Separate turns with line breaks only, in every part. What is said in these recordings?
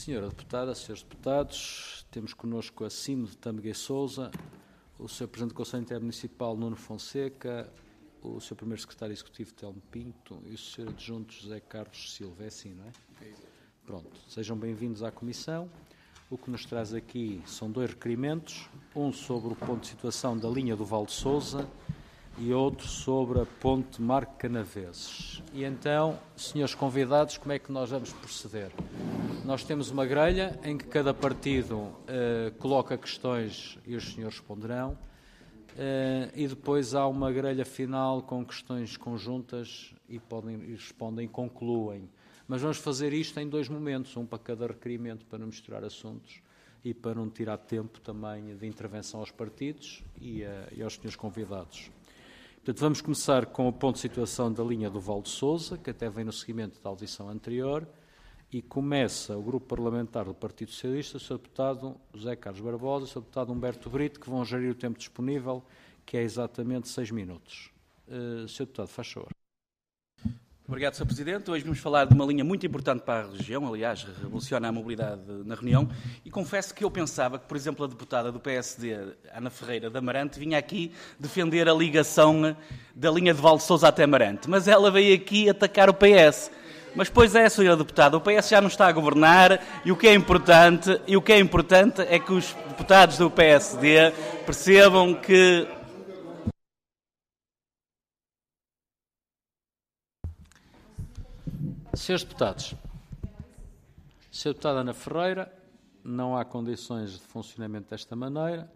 Senhora Deputada, Senhores Deputados, temos connosco a CIM de Tâmega e Sousa, o Sr. Presidente do Conselho Intermunicipal, Nuno Fonseca, o Sr. Primeiro Secretário Executivo, Telmo Pinto, e o Sr. Adjunto, José Carlos Silva. É assim, não é? Pronto. Sejam bem-vindos à Comissão. O que nos traz aqui são dois requerimentos, um sobre o ponto de situação da linha do Val de Sousa e outro sobre a ponte Marco Canaveses. E então, senhores convidados, como é que nós vamos proceder? Nós temos uma grelha em que cada partido coloca questões e os senhores responderão, e depois há uma grelha final com questões conjuntas e respondem e concluem. Mas vamos fazer isto em dois momentos, um para cada requerimento, para não misturar assuntos e para não tirar tempo também de intervenção aos partidos e aos senhores convidados. Portanto, vamos começar com o ponto de situação da linha do Val de Sousa, que até vem no seguimento da audição anterior, e começa o Grupo Parlamentar do Partido Socialista, o Sr. Deputado José Carlos Barbosa e o Sr. Deputado Humberto Brito, que vão gerir o tempo disponível, que é exatamente 6 minutos. Sr. Deputado, faz favor.
Obrigado, Sr. Presidente. Hoje vamos falar de uma linha muito importante para a região, aliás, revoluciona a mobilidade na reunião, e confesso que eu pensava que, por exemplo, a deputada do PSD, Ana Ferreira de Amarante, vinha aqui defender a ligação da linha de Val de Sousa até Amarante, mas ela veio aqui atacar o PS. Mas, pois é, Sra. Deputada, o PS já não está a governar e o que é importante é que os deputados do PSD percebam que...
Senhores deputados, Sra. Deputada Ana Ferreira, não há condições de funcionamento desta maneira,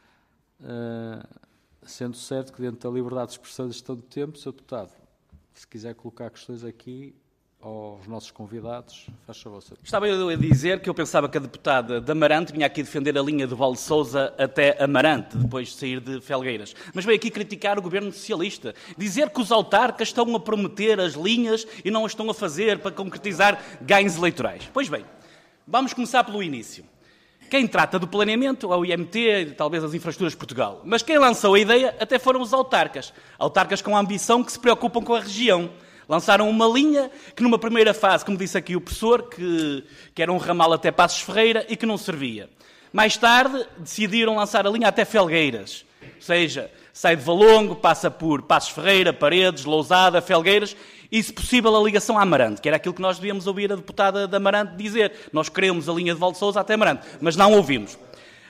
sendo certo que dentro da liberdade de expressão e gestão do tempo, Sr. Deputado, se quiser colocar questões aqui aos nossos convidados, faz favor, Sr. Deputado.
Estava eu a dizer que eu pensava que a deputada de Amarante vinha aqui defender a linha do Val de Sousa até Amarante, depois de sair de Felgueiras. Mas veio aqui criticar o governo socialista, dizer que os autarcas estão a prometer as linhas e não as estão a fazer para concretizar ganhos eleitorais. Pois bem, vamos começar pelo início. Quem trata do planeamento é o IMT e talvez as Infraestruturas de Portugal. Mas quem lançou a ideia até foram os autarcas. Autarcas com ambição que se preocupam com a região. Lançaram uma linha que numa primeira fase, como disse aqui o professor, que era um ramal até Passos Ferreira e que não servia. Mais tarde decidiram lançar a linha até Felgueiras. Ou seja, sai de Valongo, passa por Passos Ferreira, Paredes, Lousada, Felgueiras e, se possível, a ligação a Amarante, que era aquilo que nós devíamos ouvir a deputada de Amarante dizer. Nós queremos a linha de Val de Sousa até Amarante, mas não ouvimos.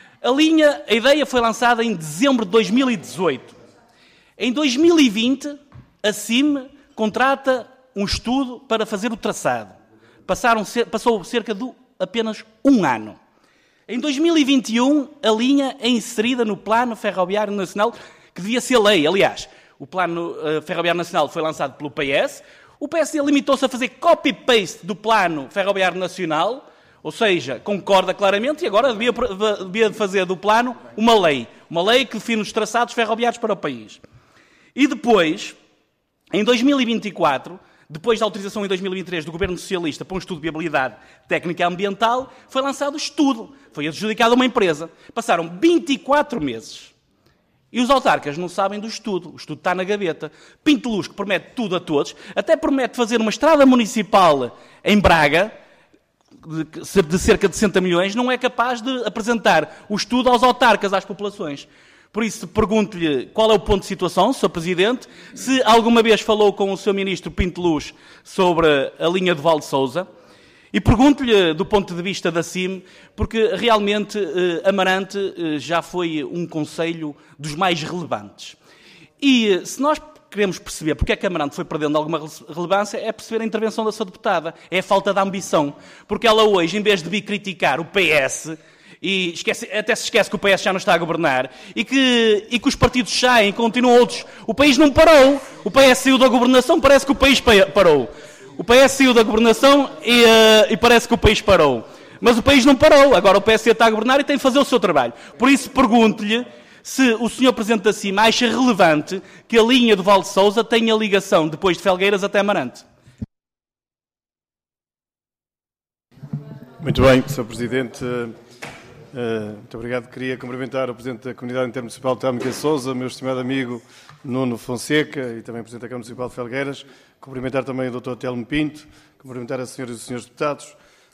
A ideia foi lançada em dezembro de 2018. Em 2020, a CIM contrata um estudo para fazer o traçado. Passou cerca de apenas um ano. Em 2021, a linha é inserida no Plano Ferroviário Nacional, que devia ser lei. Aliás, o Plano Ferroviário Nacional foi lançado pelo PS. O PSD limitou-se a fazer copy-paste do Plano Ferroviário Nacional, ou seja, concorda claramente, e agora devia fazer do plano uma lei que define os traçados ferroviários para o país. E depois, em 2024, depois da autorização em 2023 do Governo Socialista para um estudo de viabilidade técnica e ambiental, foi lançado o estudo. Foi adjudicado a uma empresa. Passaram 24 meses. E os autarcas não sabem do estudo. O estudo está na gaveta. Pinto Luz, que promete tudo a todos, até promete fazer uma estrada municipal em Braga, de cerca de 60 milhões, não é capaz de apresentar o estudo aos autarcas, às populações. Por isso, pergunto-lhe qual é o ponto de situação, Sr. Presidente, se alguma vez falou com o Sr. Ministro Pinto Luz sobre a linha do Val de Sousa, e pergunto-lhe do ponto de vista da CIM, porque realmente Amarante já foi um concelho dos mais relevantes. E se nós queremos perceber porque é que Amarante foi perdendo alguma relevância, é perceber a intervenção da sua deputada, é a falta de ambição, porque ela hoje, em vez de vir criticar o PS... e até se esquece que o PS já não está a governar e que os partidos saem, continuam outros. O país não parou. O PS saiu da governação, parece que o país parou. O PS saiu da governação e parece que o país parou. Mas o país não parou. Agora o PS está a governar e tem de fazer o seu trabalho. Por isso pergunto-lhe se o Sr. Presidente da CIM acha relevante que a linha do Val de Sousa tenha ligação depois de Felgueiras até Amarante.
Muito bem, Sr. Presidente. Muito obrigado. Queria cumprimentar o Presidente da Comunidade Intermunicipal de Tâmega e Sousa, meu estimado amigo Nuno Fonseca e também o Presidente da Câmara Municipal de Felgueiras. Cumprimentar também o Dr. Telmo Pinto, cumprimentar as senhoras e os senhores deputados.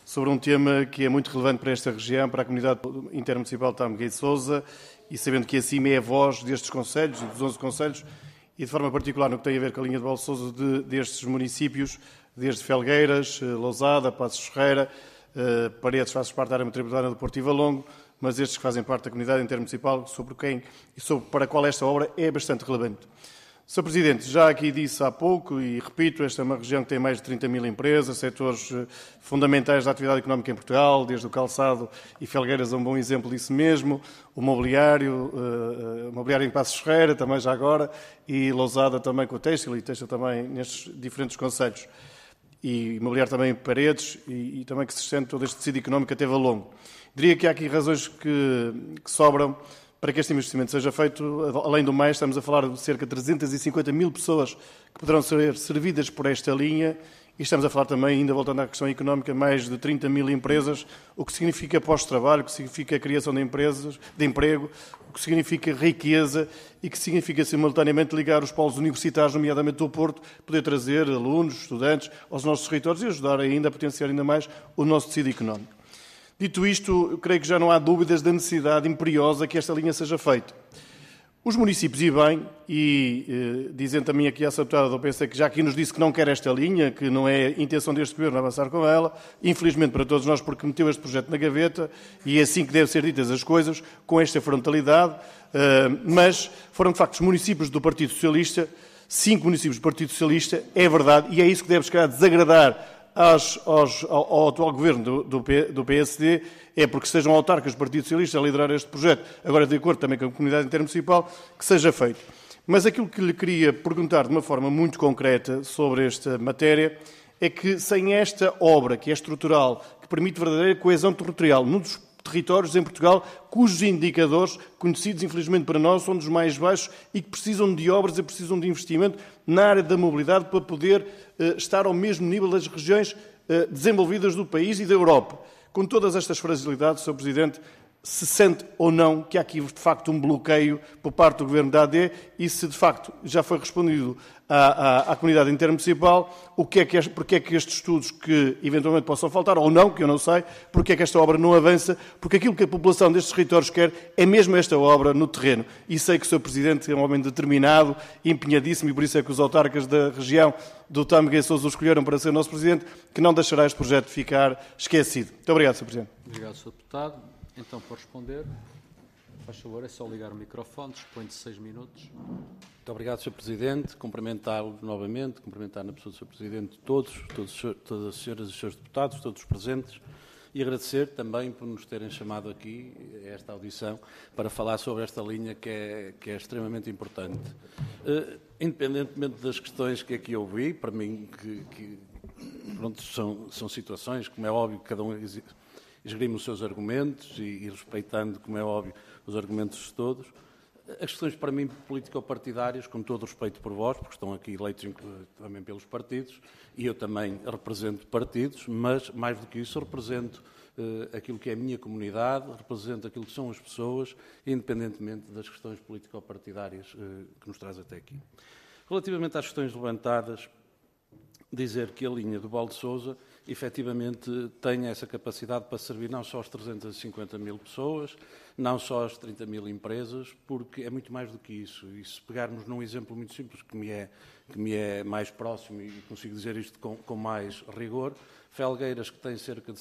sobre um tema que é muito relevante para esta região, para a comunidade intermunicipal de Tâmega e Sousa, e sabendo que acima é a voz destes concelhos e dos 11 concelhos, e de forma particular no que tem a ver com a linha de Val de Sousa destes municípios, desde Felgueiras, Lousada, Passos Ferreira, Paredes faz parte da área metropolitana do Porto e Valongo, mas estes que fazem parte da comunidade intermunicipal, sobre quem e para a qual esta obra é bastante relevante. Sr. Presidente, já aqui disse há pouco, e repito, esta é uma região que tem mais de 30 mil empresas, setores fundamentais da atividade económica em Portugal, desde o calçado e Felgueiras é um bom exemplo disso mesmo, o mobiliário em Passos Ferreira, também já agora, e Lousada também com o têxtil, e têxtil também nestes diferentes concelhos, e mobiliário também em Paredes, e também que se estende todo este tecido económico até Valongo. Diria que há aqui razões que sobram para que este investimento seja feito. Além do mais, estamos a falar de cerca de 350 mil pessoas que poderão ser servidas por esta linha e estamos a falar também, ainda voltando à questão económica, mais de 30 mil empresas, o que significa pós-trabalho, o que significa a criação de empresas, de emprego, o que significa riqueza e que significa simultaneamente ligar os polos universitários, nomeadamente do Porto, poder trazer alunos, estudantes aos nossos territórios e ajudar ainda a potenciar ainda mais o nosso tecido económico. Dito isto, eu creio que já não há dúvidas da necessidade imperiosa que esta linha seja feita. Os municípios, e bem, dizendo também aqui à deputada do PC que já aqui nos disse que não quer esta linha, que não é intenção deste Governo avançar com ela, infelizmente para todos nós, porque meteu este projeto na gaveta, e é assim que devem ser ditas as coisas, com esta frontalidade, mas foram de facto os municípios do Partido Socialista, 5 municípios do Partido Socialista, é verdade, e é isso que deve chegar a desagradar ao atual governo do PSD, é porque sejam autarcas do Partido Socialista a liderar este projeto, agora de acordo também com a comunidade intermunicipal, que seja feito. Mas aquilo que lhe queria perguntar de uma forma muito concreta sobre esta matéria é que sem esta obra, que é estrutural, que permite verdadeira coesão territorial num dos territórios em Portugal cujos indicadores, conhecidos infelizmente para nós, são dos mais baixos e que precisam de obras e precisam de investimento na área da mobilidade para poder estar ao mesmo nível das regiões desenvolvidas do país e da Europa. Com todas estas fragilidades, Sr. Presidente, se sente ou não que há aqui, de facto, um bloqueio por parte do Governo da AD e se, de facto, já foi respondido à comunidade intermunicipal, porque é que estes estudos que eventualmente possam faltar, ou não, que eu não sei, porque é que esta obra não avança, porque aquilo que a população destes territórios quer é mesmo esta obra no terreno. E sei que o Sr. Presidente é um homem determinado, empenhadíssimo, e por isso é que os autarcas da região do Tâmega e Sousa o escolheram para ser nosso Presidente, que não deixará este projeto ficar esquecido. Muito obrigado, Sr. Presidente.
Obrigado, Sr. Deputado. Então, por responder, faz favor, é só ligar o microfone, dispõe de 6 minutos.
Muito obrigado, Sr. Presidente. Cumprimentá-lo novamente, cumprimentar na pessoa do Sr. Presidente todas as senhoras e os senhores deputados, todos os presentes, e agradecer também por nos terem chamado aqui a esta audição para falar sobre esta linha que é extremamente importante. Independentemente das questões que aqui ouvi, para mim, pronto, são situações, como é óbvio, que cada um esgrime os seus argumentos e respeitando, como é óbvio, os argumentos de todos. As questões, para mim, político-partidárias, com todo o respeito por vós, porque estão aqui eleitos também pelos partidos, e eu também represento partidos, mas, mais do que isso, represento aquilo que é a minha comunidade, represento aquilo que são as pessoas, independentemente das questões político-partidárias que nos traz até aqui. Relativamente às questões levantadas, dizer que a linha do Val de Sousa efetivamente tem essa capacidade para servir não só às 350 mil pessoas, não só às 30 mil empresas, porque é muito mais do que isso. E se pegarmos num exemplo muito simples, que me é mais próximo e consigo dizer isto com mais rigor, Felgueiras, que tem cerca de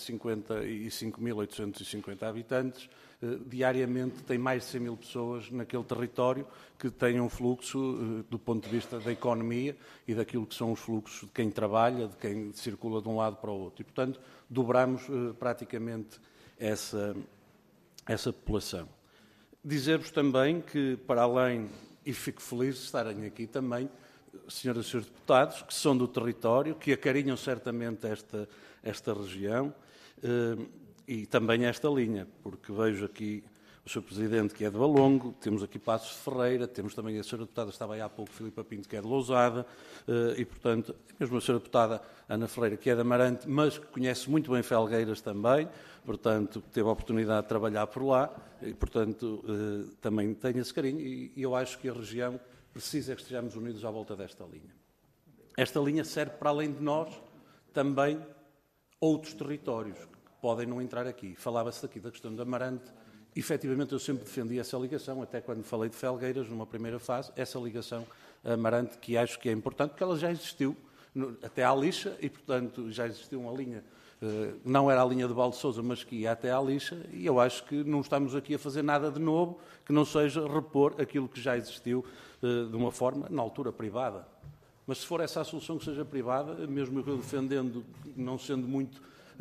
55.850 habitantes, diariamente tem mais de 100 mil pessoas naquele território que têm um fluxo, do ponto de vista da economia e daquilo que são os fluxos de quem trabalha, de quem circula de um lado para o outro. E, portanto, dobramos praticamente essa população. Dizer-vos também que, para além, e fico feliz de estarem aqui também, senhoras e senhores deputados, que são do território, que acarinham certamente esta região e também esta linha, porque vejo aqui o Sr. Presidente, que é de Valongo, temos aqui Passos de Ferreira, temos também a Sra. Deputada, estava aí há pouco, Filipa Pinto, que é de Lousada, e, portanto, mesmo a Sra. Deputada Ana Ferreira, que é de Amarante, mas que conhece muito bem Felgueiras também, portanto, teve a oportunidade de trabalhar por lá, e, portanto, também tem esse carinho, e eu acho que a região precisa que estejamos unidos à volta desta linha. Esta linha serve, para além de nós, também outros territórios, podem não entrar aqui. Falava-se aqui da questão da Amarante. Efetivamente, eu sempre defendi essa ligação, até quando falei de Felgueiras, numa primeira fase, essa ligação a Amarante, que acho que é importante, porque ela já existiu até à Lixa, e, portanto, já existiu uma linha, não era a linha de Valde Sousa, mas que ia até à Lixa, e eu acho que não estamos aqui a fazer nada de novo, que não seja repor aquilo que já existiu de uma forma, na altura, privada. Mas se for essa a solução que seja privada, mesmo eu defendendo, não sendo muito,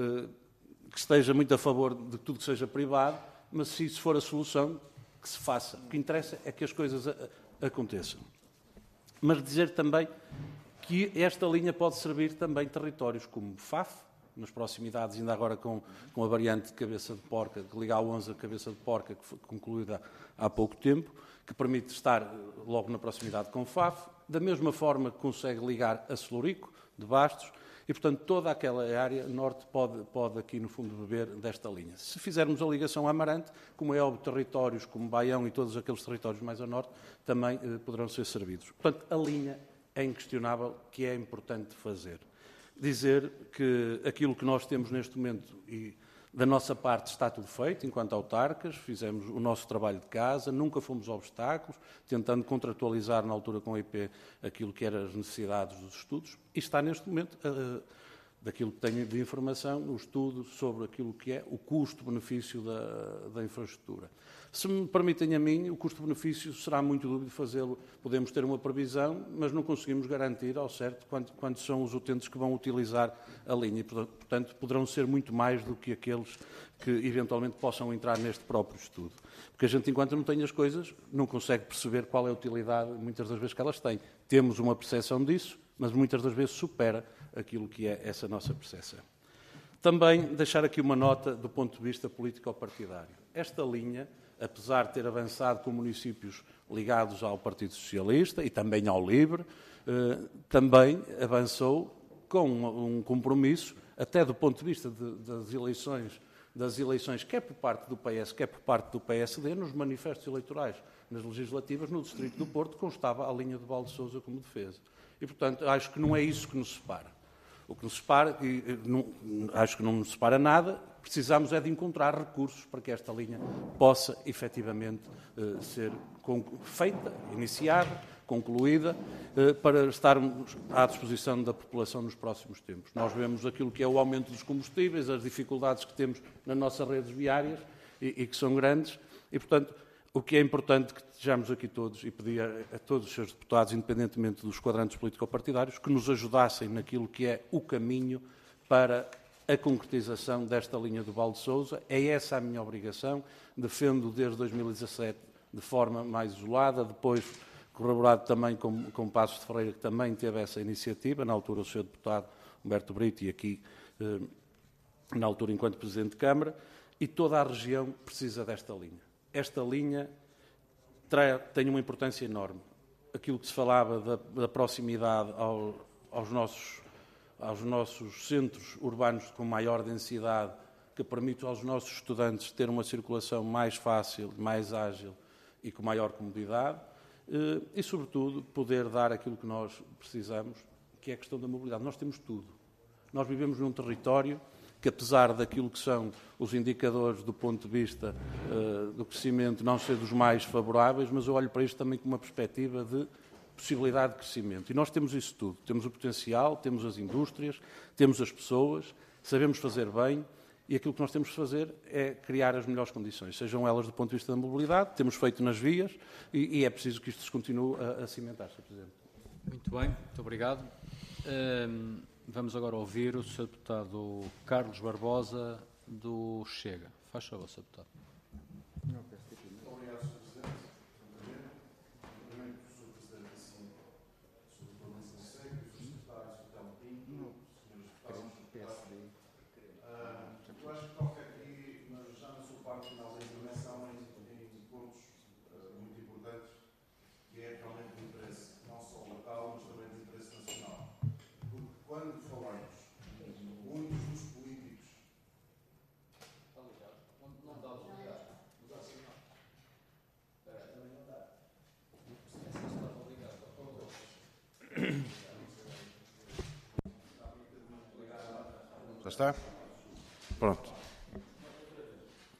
que esteja muito a favor de tudo que seja privado, mas se isso for a solução, que se faça. O que interessa é que as coisas aconteçam. Mas dizer também que esta linha pode servir também territórios como Faf, nas proximidades, ainda agora com a variante de Cabeça de Porca, que liga a 11 a Cabeça de Porca, que foi concluída há pouco tempo, que permite estar logo na proximidade com Faf, da mesma forma que consegue ligar a Celurico, de Bastos, e, portanto, toda aquela área norte pode aqui, no fundo, beber desta linha. Se fizermos a ligação a Amarante, como é óbvio, territórios como Baião e todos aqueles territórios mais a norte, também poderão ser servidos. Portanto, a linha é inquestionável que é importante fazer. Dizer que aquilo que nós temos neste momento e da nossa parte está tudo feito, enquanto autarcas, fizemos o nosso trabalho de casa, nunca fomos obstáculos, tentando contratualizar na altura com a IP aquilo que eram as necessidades dos estudos, e está neste momento, daquilo que tenho de informação, o estudo sobre aquilo que é o custo-benefício da infraestrutura. Se me permitem a mim, o custo-benefício será muito dúbio fazê-lo. Podemos ter uma previsão, mas não conseguimos garantir ao certo quantos são os utentes que vão utilizar a linha. E, portanto, poderão ser muito mais do que aqueles que eventualmente possam entrar neste próprio estudo. Porque a gente, enquanto não tem as coisas, não consegue perceber qual é a utilidade, muitas das vezes, que elas têm. Temos uma percepção disso, mas muitas das vezes supera aquilo que é essa nossa percepção. Também deixar aqui uma nota do ponto de vista político-partidário. Esta linha, apesar de ter avançado com municípios ligados ao Partido Socialista e também ao LIVRE, também avançou com um compromisso, até do ponto de vista das eleições, quer por parte do PS, quer por parte do PSD, nos manifestos eleitorais, nas legislativas, no Distrito do Porto, constava a linha de Valde Sousa como defesa. E, portanto, acho que não é isso que nos separa. O que nos separa, acho que não nos separa nada, precisamos é de encontrar recursos para que esta linha possa, efetivamente, ser feita, iniciada, concluída, para estarmos à disposição da população nos próximos tempos. Nós vemos aquilo que é o aumento dos combustíveis, as dificuldades que temos nas nossas redes viárias e que são grandes, e, portanto, o que é importante que estejamos aqui todos, e pedir a todos os seus deputados, independentemente dos quadrantes político-partidários, que nos ajudassem naquilo que é o caminho para a concretização desta linha do Valde Sousa. É essa a minha obrigação. Defendo desde 2017 de forma mais isolada, depois corroborado também com Passos de Ferreira, que também teve essa iniciativa, na altura o Sr. Deputado Humberto Brito e aqui, na altura, enquanto Presidente de Câmara, e toda a região precisa desta linha. Esta linha tem uma importância enorme. Aquilo que se falava da proximidade aos nossos centros urbanos com maior densidade, que permite aos nossos estudantes ter uma circulação mais fácil, mais ágil e com maior comodidade, e, sobretudo, poder dar aquilo que nós precisamos, que é a questão da mobilidade. Nós temos tudo. Nós vivemos num território que, apesar daquilo que são os indicadores do ponto de vista do crescimento não ser dos mais favoráveis, mas eu olho para isto também com uma perspectiva de possibilidade de crescimento. E nós temos isso tudo. Temos o potencial, temos as indústrias, temos as pessoas, sabemos fazer bem, e aquilo que nós temos de fazer é criar as melhores condições, sejam elas do ponto de vista da mobilidade, temos feito nas vias, e é preciso que isto se continue a cimentar, Sr. Presidente.
Muito bem, muito obrigado. Vamos agora ouvir o Sr. Deputado Carlos Barbosa, do Chega. Faz favor, Sr. Deputado.
Obrigado, Sr. Presidente. Primeiro, o Sr. Presidente, assim, Sr. Dr. Luís Anseio, o Sr. Secretário, o Sr. Telmo Pinto, os Srs. Deputados, eu acho que toca aqui, mas já na sua parte final da intervenção, em pontos muito importantes, que é realmente de interesse não só local, mas também de interesse nacional. Porque quando falamos, muitos dos políticos. Não dá de ligar. Não dá sinal. Também não dá. Já está? Pronto.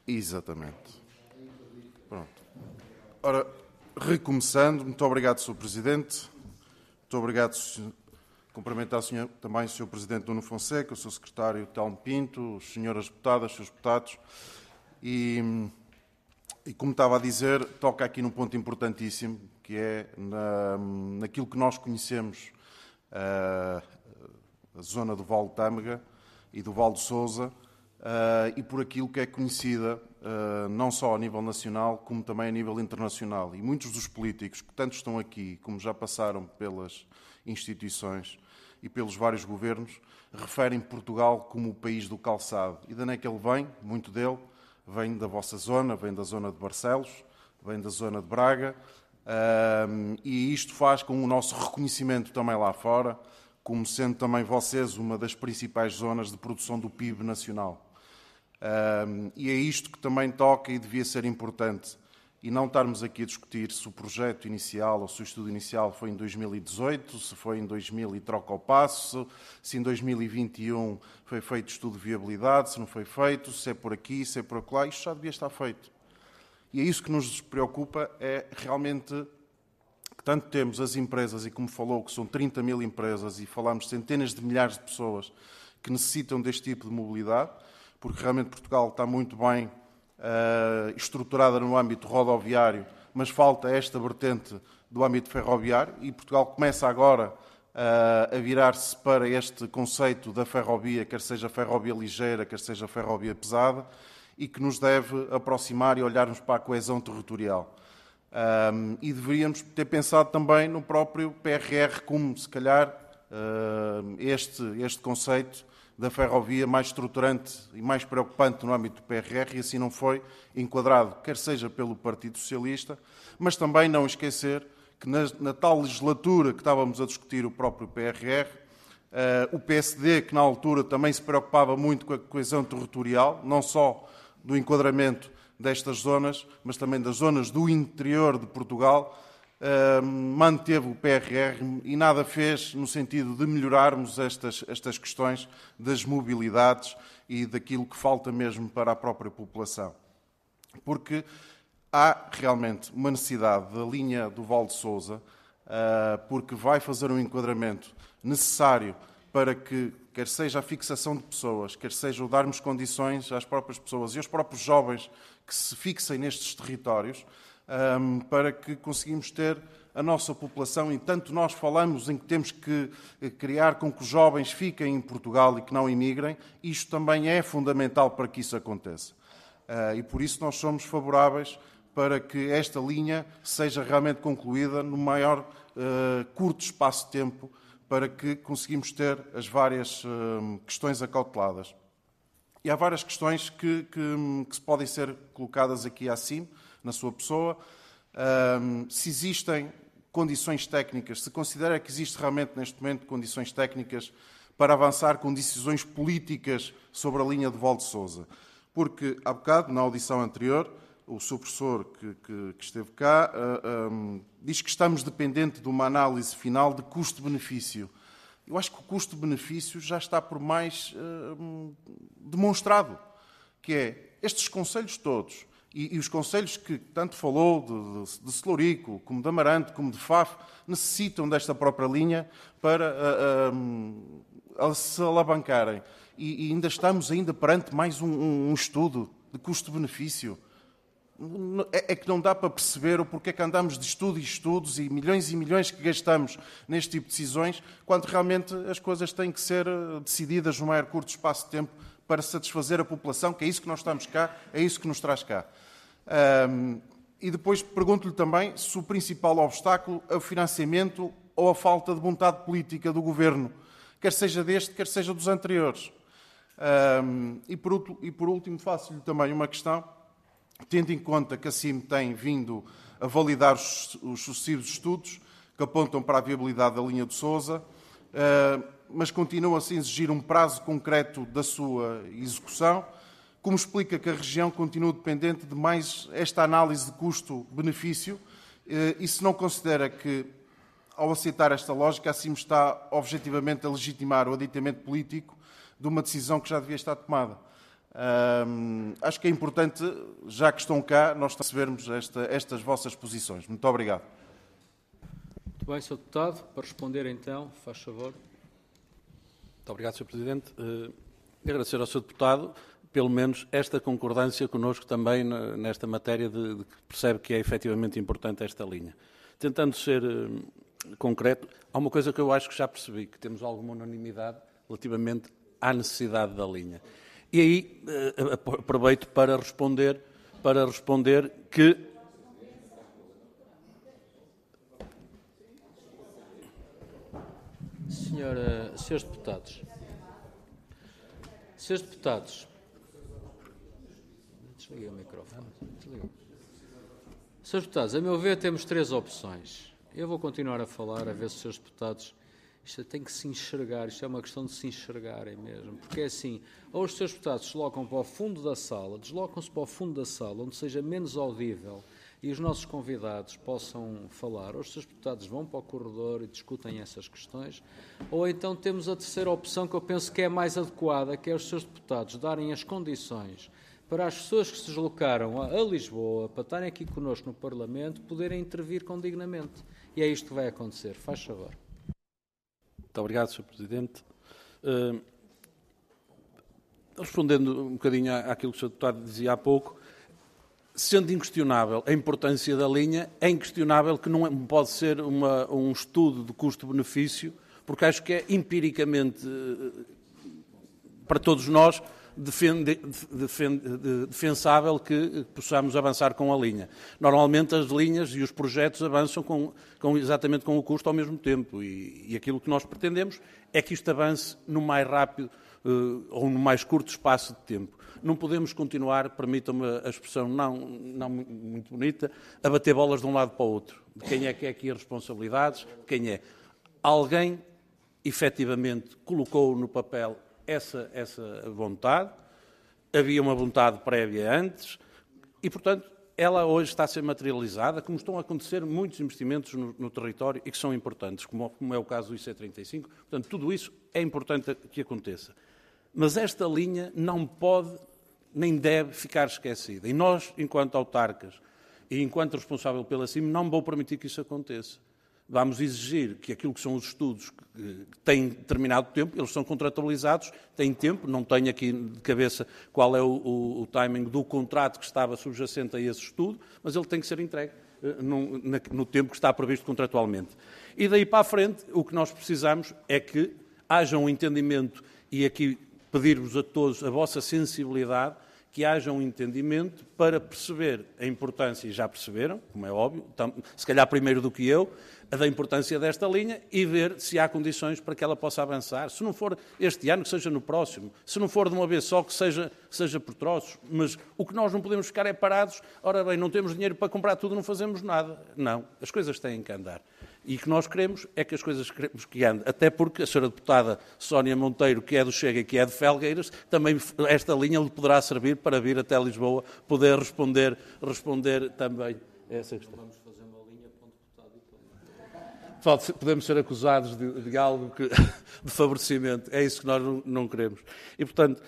Exatamente. Pronto. Ora, recomeçando, muito obrigado, Sr. Presidente. Muito obrigado, cumprimentar também o Sr. Presidente Nuno Fonseca, o Sr. Secretário Telmo Pinto, as senhoras deputadas, os Srs. deputados. E como estava a dizer, toca aqui num ponto importantíssimo, que é naquilo que nós conhecemos a zona do Vale de Tâmega e do Vale de Sousa, e por aquilo que é conhecida não só a nível nacional, como também a nível internacional. E muitos dos políticos que tanto estão aqui, como já passaram pelas instituições e pelos vários governos, referem Portugal como o país do calçado. E de onde é que ele vem? Muito dele vem da vossa zona, vem da zona de Barcelos, vem da zona de Braga, e isto faz com o nosso reconhecimento também lá fora, como sendo também vocês uma das principais zonas de produção do PIB nacional. E é isto que também toca e devia ser importante. E não estarmos aqui a discutir se o projeto inicial ou se o estudo inicial foi em 2018, se foi em 2000 e troca o passo, se em 2021 foi feito estudo de viabilidade, se não foi feito, se é por aqui, se é por acolá. Isto já devia estar feito. E é isso que nos preocupa, é realmente que tanto temos as empresas, e como falou, que são 30 mil empresas, e falamos de centenas de milhares de pessoas que necessitam deste tipo de mobilidade, porque realmente Portugal está muito bem estruturada no âmbito rodoviário, mas falta esta vertente do âmbito ferroviário, e Portugal começa agora a virar-se para este conceito da ferrovia, quer seja ferrovia ligeira, quer seja ferrovia pesada, e que nos deve aproximar e olharmos para a coesão territorial. E deveríamos ter pensado também no próprio PRR, como se calhar este conceito da ferrovia mais estruturante e mais preocupante no âmbito do PRR, e assim não foi enquadrado, quer seja pelo Partido Socialista, mas também não esquecer que na tal legislatura que estávamos a discutir o próprio PRR, o PSD, que na altura também se preocupava muito com a coesão territorial, não só do enquadramento destas zonas, mas também das zonas do interior de Portugal, manteve o PRR e nada fez no sentido de melhorarmos estas questões das mobilidades e daquilo que falta mesmo para a própria população. Porque há realmente uma necessidade da linha do Vale de Sousa, porque vai fazer um enquadramento necessário para que, quer seja a fixação de pessoas, quer seja o darmos condições às próprias pessoas e aos próprios jovens que se fixem nestes territórios, para que conseguimos ter a nossa população, e tanto nós falamos em que temos que criar com que os jovens fiquem em Portugal e que não emigrem, isto também é fundamental para que isso aconteça. E por isso nós somos favoráveis para que esta linha seja realmente concluída no maior curto espaço de tempo, para que conseguimos ter as várias questões acauteladas. E há várias questões que se podem ser colocadas aqui acima, na sua pessoa. Se existem condições técnicas, se considera que existe realmente neste momento condições técnicas para avançar com decisões políticas sobre a linha de Vale de Sousa. Porque, há bocado, na audição anterior, o seu professor que esteve cá diz que estamos dependentes de uma análise final de custo-benefício. Eu acho que o custo-benefício já está por mais demonstrado, que é estes conselhos todos, e os conselhos que tanto falou de Celurico, como de Amarante, como de Faf, necessitam desta própria linha para se alavancarem. E ainda estamos perante mais um estudo de custo-benefício. É que não dá para perceber o porquê que andamos de estudo e estudos e milhões que gastamos neste tipo de decisões, quando realmente as coisas têm que ser decididas no maior curto espaço de tempo para satisfazer a população, que é isso que nós estamos cá, é isso que nos traz cá. E depois pergunto-lhe também se o principal obstáculo é o financiamento ou a falta de vontade política do Governo, quer seja deste, quer seja dos anteriores. E por último faço-lhe também uma questão, tendo em conta que a CIM tem vindo a validar os sucessivos estudos que apontam para a viabilidade da linha de Sousa, mas continua-se a exigir um prazo concreto da sua execução. Como explica que a região continua dependente de mais esta análise de custo-benefício, e se não considera que, ao aceitar esta lógica, assim está objetivamente a legitimar o aditamento político de uma decisão que já devia estar tomada? Acho que é importante, já que estão cá, nós percebermos estas vossas posições. Muito obrigado.
Muito bem, Sr. Deputado. Para responder, então, faz favor.
Muito obrigado, Sr. Presidente. Agradecer ao Sr. Deputado, pelo menos, esta concordância connosco também nesta matéria de que percebe que é efetivamente importante esta linha. Tentando ser concreto, há uma coisa que eu acho que já percebi, que temos alguma unanimidade relativamente à necessidade da linha. E aí aproveito para responder que
Senhores deputados, desliguei o microfone. Senhores deputados, a meu ver temos três opções. Eu vou continuar a falar, a ver se os senhores deputados, isto tem que se enxergar, isto é uma questão de se enxergarem mesmo, porque é assim, ou os senhores deputados se deslocam para o fundo da sala, deslocam-se para o fundo da sala, onde seja menos audível, e os nossos convidados possam falar, ou os seus deputados vão para o corredor e discutem essas questões, ou então temos a terceira opção que eu penso que é mais adequada, que é os seus deputados darem as condições para as pessoas que se deslocaram a Lisboa, para estarem aqui connosco no Parlamento, poderem intervir com dignamente. E é isto que vai acontecer. Faz favor.
Muito obrigado, Sr. Presidente. Respondendo um bocadinho àquilo que o Sr. Deputado dizia há pouco, sendo inquestionável a importância da linha, é inquestionável que não pode ser um estudo de custo-benefício, porque acho que é empiricamente, para todos nós, defensável que possamos avançar com a linha. Normalmente as linhas e os projetos avançam exatamente com o custo ao mesmo tempo e aquilo que nós pretendemos é que isto avance no mais rápido ou no mais curto espaço de tempo. Não podemos continuar, permitam-me a expressão não muito bonita, a bater bolas de um lado para o outro. De quem é que é aqui as responsabilidades? De quem é? Alguém, efetivamente, colocou no papel essa vontade, havia uma vontade prévia antes e, portanto, ela hoje está a ser materializada, como estão a acontecer muitos investimentos no território e que são importantes, como é o caso do IC35. Portanto, tudo isso é importante que aconteça. Mas esta linha não pode nem deve ficar esquecida. E nós, enquanto autarcas e enquanto responsável pela CIM, não vou permitir que isso aconteça. Vamos exigir que aquilo que são os estudos que têm determinado tempo, eles são contratualizados, têm tempo, não tenho aqui de cabeça qual é o timing do contrato que estava subjacente a esse estudo, mas ele tem que ser entregue no tempo que está previsto contratualmente. E daí para a frente, o que nós precisamos é que haja um entendimento, e aqui pedir-vos a todos a vossa sensibilidade, que haja um entendimento para perceber a importância, e já perceberam, como é óbvio, se calhar primeiro do que eu, da importância desta linha e ver se há condições para que ela possa avançar. Se não for este ano, que seja no próximo. Se não for de uma vez só, que seja por troços. Mas o que nós não podemos ficar é parados. Ora bem, não temos dinheiro para comprar tudo, não fazemos nada. Não, as coisas têm que andar. E o que nós queremos é que as coisas queremos que andem. Até porque a senhora deputada Sónia Monteiro, que é do Chega e que é de Felgueiras, também esta linha lhe poderá servir para vir até Lisboa, poder responder também a essa questão.
Vamos fazer uma linha para um deputado e
podemos ser acusados de algo de favorecimento. É isso que nós não queremos. E, portanto,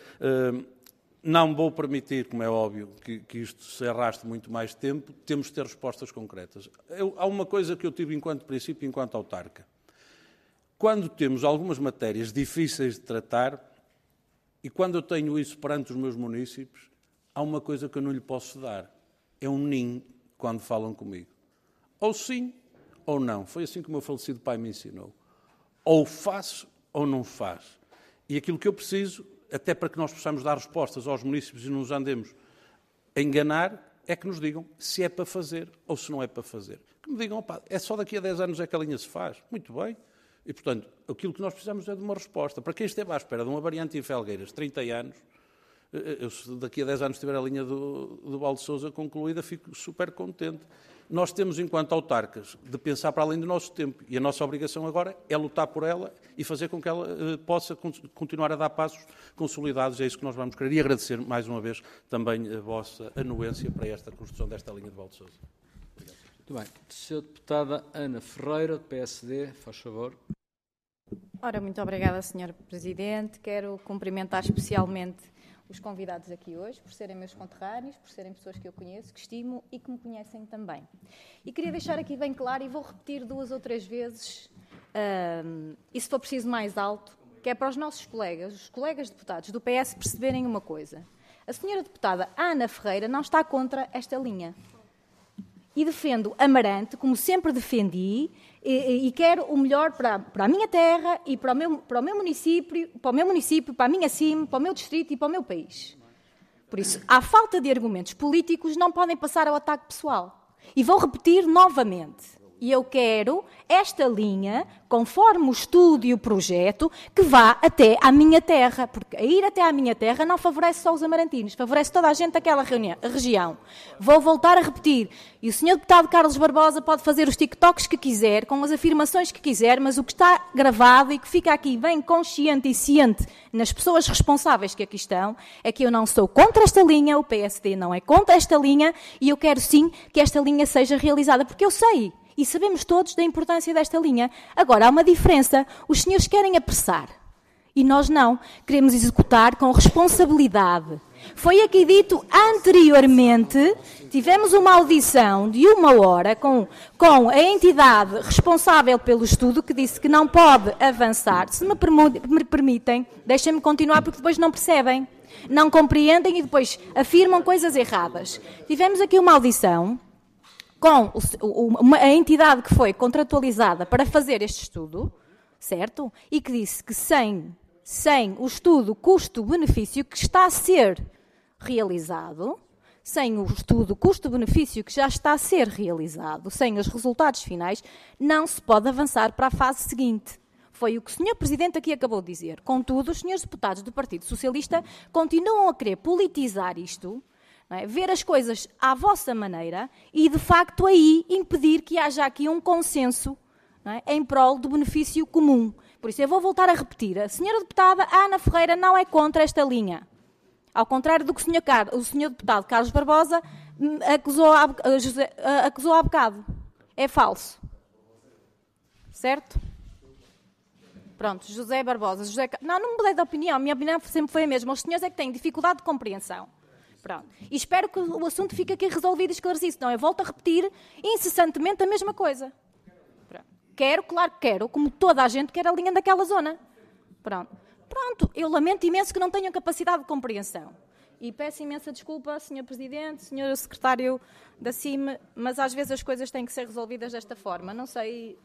não vou permitir, como é óbvio, que isto se arraste muito mais tempo. Temos de ter respostas concretas. Há uma coisa que eu tive enquanto princípio, enquanto autarca. Quando temos algumas matérias difíceis de tratar, e quando eu tenho isso perante os meus municípios, há uma coisa que eu não lhe posso dar. É um nim quando falam comigo. Ou sim, ou não. Foi assim que o meu falecido pai me ensinou. Ou faço, ou não faz. E aquilo que eu preciso, até para que nós possamos dar respostas aos municípios e não nos andemos a enganar, é que nos digam se é para fazer ou se não é para fazer. Que me digam, opa, é só daqui a 10 anos é que a linha se faz. Muito bem. E, portanto, aquilo que nós precisamos é de uma resposta. Para quem esteve à espera de uma variante em Felgueiras, 30 anos, eu, se daqui a 10 anos tiver a linha do Val de Sousa concluída, fico super contente. Nós temos, enquanto autarcas, de pensar para além do nosso tempo. E a nossa obrigação agora é lutar por ela e fazer com que ela possa continuar a dar passos consolidados. É isso que nós vamos querer. E agradecer, mais uma vez, também a vossa anuência para esta construção desta linha de Val de Sousa. Obrigado.
Muito bem. Sra. Deputada Ana Ferreira, do PSD, faz favor.
Ora, muito obrigada, Sr. Presidente. Quero cumprimentar especialmente os convidados aqui hoje, por serem meus conterrâneos, por serem pessoas que eu conheço, que estimo e que me conhecem também. E queria deixar aqui bem claro, e vou repetir 2 ou 3 vezes, e se for preciso mais alto, que é para os nossos colegas, os colegas deputados do PS, perceberem uma coisa. A senhora deputada Ana Ferreira não está contra esta linha. E defendo Amarante, como sempre defendi, e quero o melhor para a minha terra e para o meu município, para a minha CIM, para o meu distrito e para o meu país. Por isso, à falta de argumentos políticos, não podem passar ao ataque pessoal. E vou repetir novamente. E eu quero esta linha, conforme o estudo e o projeto, que vá até à minha terra. Porque a ir até à minha terra não favorece só os amarantinos, favorece toda a gente daquela região. Vou voltar a repetir. E o Sr. Deputado Carlos Barbosa pode fazer os TikToks que quiser, com as afirmações que quiser, mas o que está gravado e que fica aqui bem consciente e ciente nas pessoas responsáveis que aqui estão, é que eu não sou contra esta linha, o PSD não é contra esta linha, e eu quero sim que esta linha seja realizada, porque eu sei. E sabemos todos da importância desta linha. Agora, há uma diferença. Os senhores querem apressar. E nós não. Queremos executar com responsabilidade. Foi aqui dito anteriormente, tivemos uma audição de 1 hora com a entidade responsável pelo estudo que disse que não pode avançar. Se me permitem, deixem-me continuar porque depois não percebem. Não compreendem e depois afirmam coisas erradas. Tivemos aqui uma audição com a entidade que foi contratualizada para fazer este estudo, certo? E que disse que sem o estudo custo-benefício que está a ser realizado, sem o estudo custo-benefício que já está a ser realizado, sem os resultados finais, não se pode avançar para a fase seguinte. Foi o que o Sr. Presidente aqui acabou de dizer. Contudo, os senhores deputados do Partido Socialista continuam a querer politizar isto, ver as coisas à vossa maneira e, de facto, aí impedir que haja aqui um consenso em prol do benefício comum. Por isso, eu vou voltar a repetir. A senhora deputada Ana Ferreira não é contra esta linha. Ao contrário do que o senhor deputado Carlos Barbosa acusou há bocado. É falso. Certo? Pronto, José Barbosa. Não mudei de opinião. A minha opinião sempre foi a mesma. Os senhores é que têm dificuldade de compreensão. Pronto. E espero que o assunto fique aqui resolvido e esclarecido. Senão eu volto a repetir incessantemente a mesma coisa. Pronto. Claro que quero, como toda a gente quer a linha daquela zona. Pronto, eu lamento imenso que não tenham capacidade de compreensão. E peço imensa desculpa, Sr. Presidente, Sr. Secretário da CIM, mas às vezes as coisas têm que ser resolvidas desta forma. Não sei.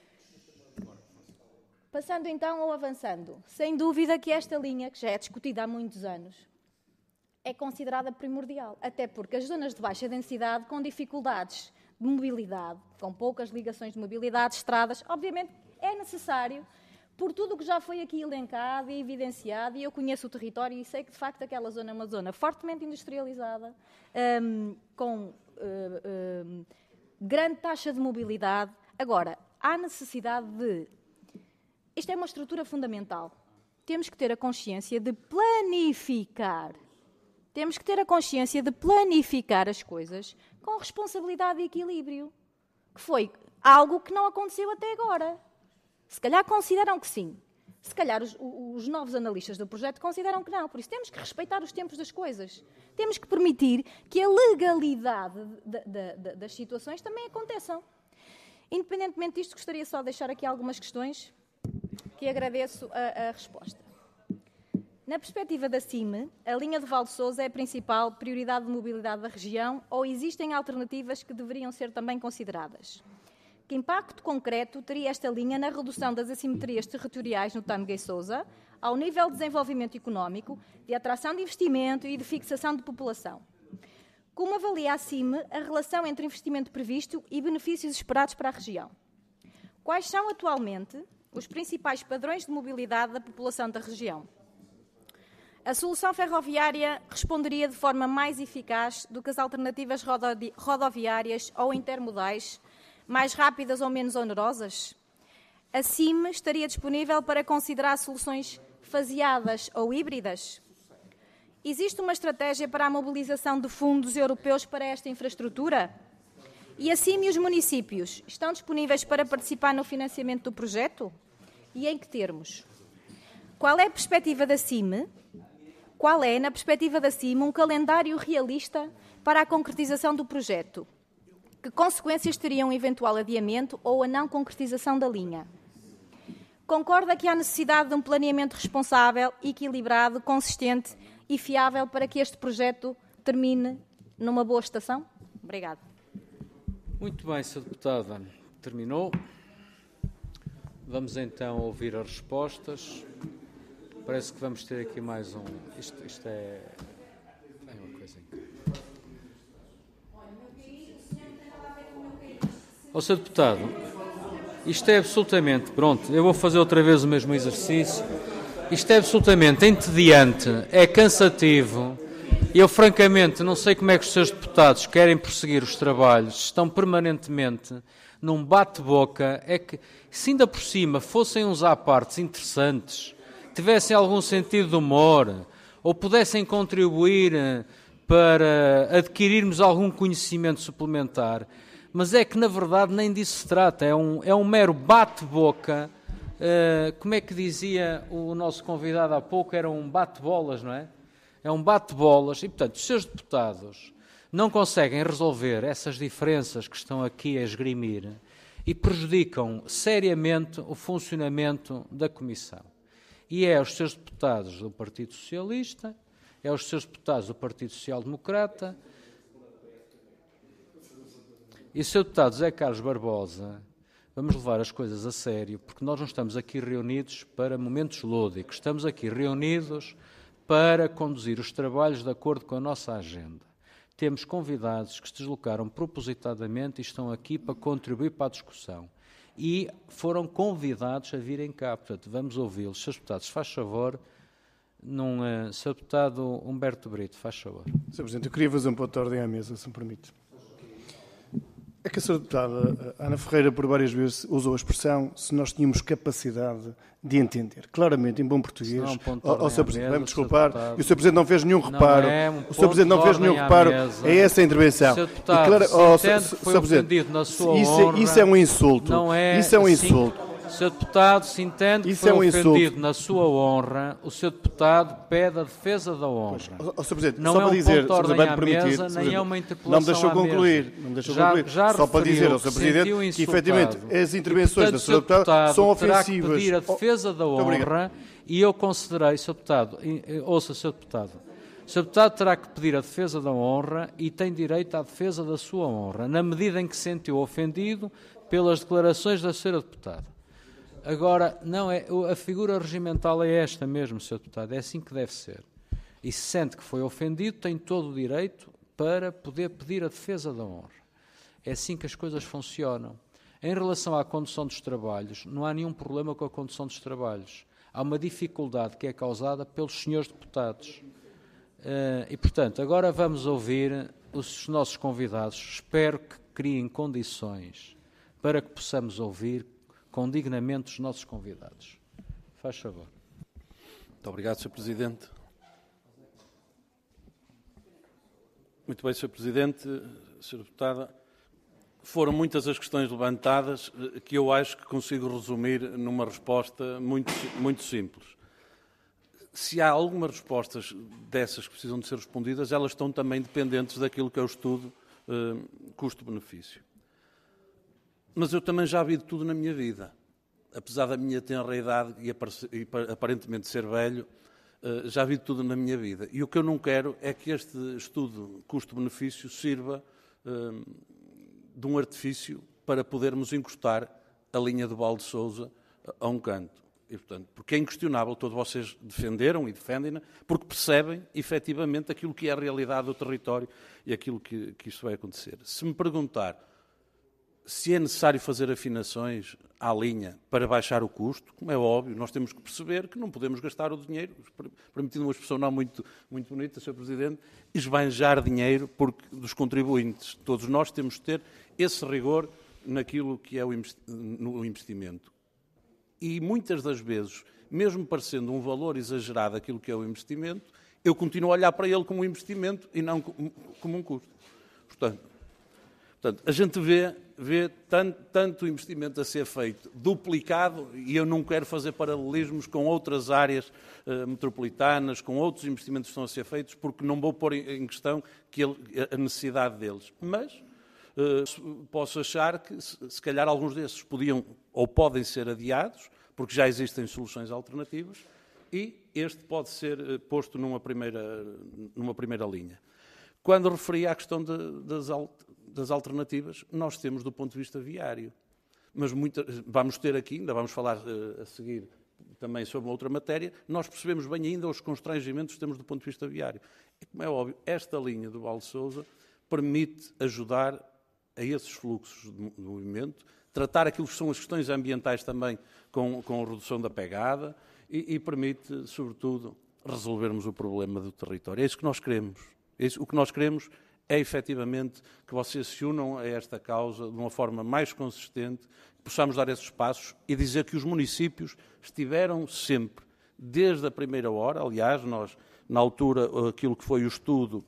Passando então ou avançando. Sem dúvida que esta linha, que já é discutida há muitos anos, é considerada primordial, até porque as zonas de baixa densidade, com dificuldades de mobilidade, com poucas ligações de mobilidade, estradas, obviamente é necessário, por tudo o que já foi aqui elencado e evidenciado, e eu conheço o território e sei que, de facto, aquela zona é uma zona fortemente industrializada, com grande taxa de mobilidade. Agora, há necessidade de... Isto é uma estrutura fundamental. Temos que ter a consciência de planificar. Temos que ter a consciência de planificar as coisas com responsabilidade e equilíbrio, que foi algo que não aconteceu até agora. Se calhar consideram que sim. Se calhar os novos analistas do projeto consideram que não. Por isso temos que respeitar os tempos das coisas. Temos que permitir que a legalidade das situações também aconteçam. Independentemente disto, gostaria só de deixar aqui algumas questões que agradeço a resposta. Na perspectiva da CIM, a linha de Val de Sousa é a principal prioridade de mobilidade da região ou existem alternativas que deveriam ser também consideradas? Que impacto concreto teria esta linha na redução das assimetrias territoriais no Tâmega e Sousa, ao nível de desenvolvimento económico, de atração de investimento e de fixação de população? Como avalia a CIM a relação entre investimento previsto e benefícios esperados para a região? Quais são atualmente os principais padrões de mobilidade da população da região? A solução ferroviária responderia de forma mais eficaz do que as alternativas rodoviárias ou intermodais, mais rápidas ou menos onerosas? A CIM estaria disponível para considerar soluções faseadas ou híbridas? Existe uma estratégia para a mobilização de fundos europeus para esta infraestrutura? E a CIM e os municípios estão disponíveis para participar no financiamento do projeto? E em que termos? Qual é a perspectiva da CIM qual é, na perspectiva da CIM, um calendário realista para a concretização do projeto? Que consequências teria um eventual adiamento ou a não concretização da linha? Concorda que há necessidade de um planeamento responsável, equilibrado, consistente e fiável para que este projeto termine numa boa estação? Obrigada.
Muito bem, Sra. Deputada. Terminou. Vamos então ouvir as respostas. Parece que vamos ter aqui mais um... Isto é uma coisa incrível. Ó, Sr. Deputado, isto é absolutamente... Pronto, eu vou fazer outra vez o mesmo exercício. Isto é absolutamente entediante, é cansativo. Eu, francamente, não sei como é que os seus deputados querem prosseguir os trabalhos. Estão permanentemente num bate-boca. É que, se ainda por cima fossem uns à partes interessantes, tivessem algum sentido de humor, ou pudessem contribuir para adquirirmos algum conhecimento suplementar, mas é que, na verdade, nem disso se trata. É um mero bate-boca. Como é que dizia o nosso convidado há pouco? Era um bate-bolas, não é? É um bate-bolas. E, portanto, os seus deputados não conseguem resolver essas diferenças que estão aqui a esgrimir e prejudicam seriamente o funcionamento da Comissão. E é aos seus deputados do Partido Socialista, é aos seus deputados do Partido Social Democrata e o seu deputado José Carlos Barbosa. Vamos levar as coisas a sério, porque nós não estamos aqui reunidos para momentos lúdicos, estamos aqui reunidos para conduzir os trabalhos de acordo com a nossa agenda. Temos convidados que se deslocaram propositadamente e estão aqui para contribuir para a discussão. E foram convidados a virem cá. Portanto, vamos ouvi-los. Sr. Deputados, faz favor. Sr. Deputado Humberto Brito, faz favor.
Sr. Presidente, eu queria fazer um ponto de ordem à mesa, se me permite. É que a Sra. Deputada Ana Ferreira, por várias vezes, usou a expressão se nós tínhamos capacidade de entender. Claramente, em bom português. Ao Sr. Presidente, vai-me desculpar. E o Sr. Presidente não fez nenhum reparo. O Sr. Presidente não fez nenhum reparo a essa intervenção.
Sr. Deputado, se foi ofendido na sua honra...
Isso é um insulto.
Isso é
um insulto.
O Sr. Deputado se entende que foi ofendido na sua honra, o Sr. Deputado pede a defesa da honra.
Sr. Presidente,
não
só
é
para dizer,
ponto de ordem à
permitir,
mesa, nem é uma interpelação
não me deixou concluir. Só para dizer ao Sr. Presidente que, efetivamente, as intervenções da Sra. Deputada são ofensivas.
Terá que pedir a defesa da honra e eu considerei, Sr. Deputado, ouça, Sr. Deputado, o Sr. Deputado terá que pedir a defesa da honra e tem direito à defesa da sua honra, na medida em que se sentiu ofendido pelas declarações da Sra. Deputada. Agora, não é, a figura regimental é esta mesmo, Sr. Deputado, é assim que deve ser. E se sente que foi ofendido, tem todo o direito para poder pedir a defesa da honra. É assim que as coisas funcionam. Em relação à condução dos trabalhos, não há nenhum problema com a condução dos trabalhos. Há uma dificuldade que é causada pelos senhores deputados. E, portanto, agora vamos ouvir os nossos convidados. Espero que criem condições para que possamos ouvir com dignamente os nossos convidados. Faz favor.
Muito obrigado, Sr. Presidente. Muito bem, Sr. Presidente, Sra. Deputada. Foram muitas as questões levantadas que eu acho que consigo resumir numa resposta muito simples. Se há algumas respostas dessas que precisam de ser respondidas, elas estão também dependentes daquilo que é o estudo custo-benefício. Mas eu também já vi de tudo na minha vida. Apesar da minha tenra idade e aparentemente ser velho, já vi de tudo na minha vida. E o que eu não quero é que este estudo custo-benefício sirva de um artifício para podermos encostar a linha do Val de Sousa a um canto. E, portanto, porque é inquestionável, todos vocês defenderam e defendem-na, porque percebem, efetivamente, aquilo que é a realidade do território e aquilo que isto vai acontecer. Se me perguntar se é necessário fazer afinações à linha para baixar o custo, como é óbvio, nós temos que perceber que não podemos gastar o dinheiro, permitindo uma expressão não muito bonita, Sr. Presidente, esbanjar dinheiro dos contribuintes. Todos nós temos que ter esse rigor naquilo que é no investimento. E muitas das vezes, mesmo parecendo um valor exagerado aquilo que é o investimento, eu continuo a olhar para ele como um investimento e não como um custo. Portanto, Portanto, a gente vê tanto investimento a ser feito, duplicado, e eu não quero fazer paralelismos com outras áreas metropolitanas, com outros investimentos que estão a ser feitos, porque não vou pôr em questão a necessidade deles. Mas posso achar que, se calhar, alguns desses podiam ou podem ser adiados, porque já existem soluções alternativas, e este pode ser posto numa primeira linha. Quando referi à questão das alternativas, nós temos do ponto de vista viário. Mas vamos ter aqui, ainda vamos falar a seguir também sobre uma outra matéria, nós percebemos bem ainda os constrangimentos que temos do ponto de vista viário. E, como é óbvio, esta linha do Val de Sousa permite ajudar a esses fluxos de movimento, tratar aquilo que são as questões ambientais também com a redução da pegada e permite, sobretudo, resolvermos o problema do território. É isso que nós queremos. O que nós queremos é, efetivamente, que vocês se unam a esta causa de uma forma mais consistente, que possamos dar esses passos e dizer que os municípios estiveram sempre, desde a primeira hora. Aliás, nós, na altura, aquilo que foi o estudo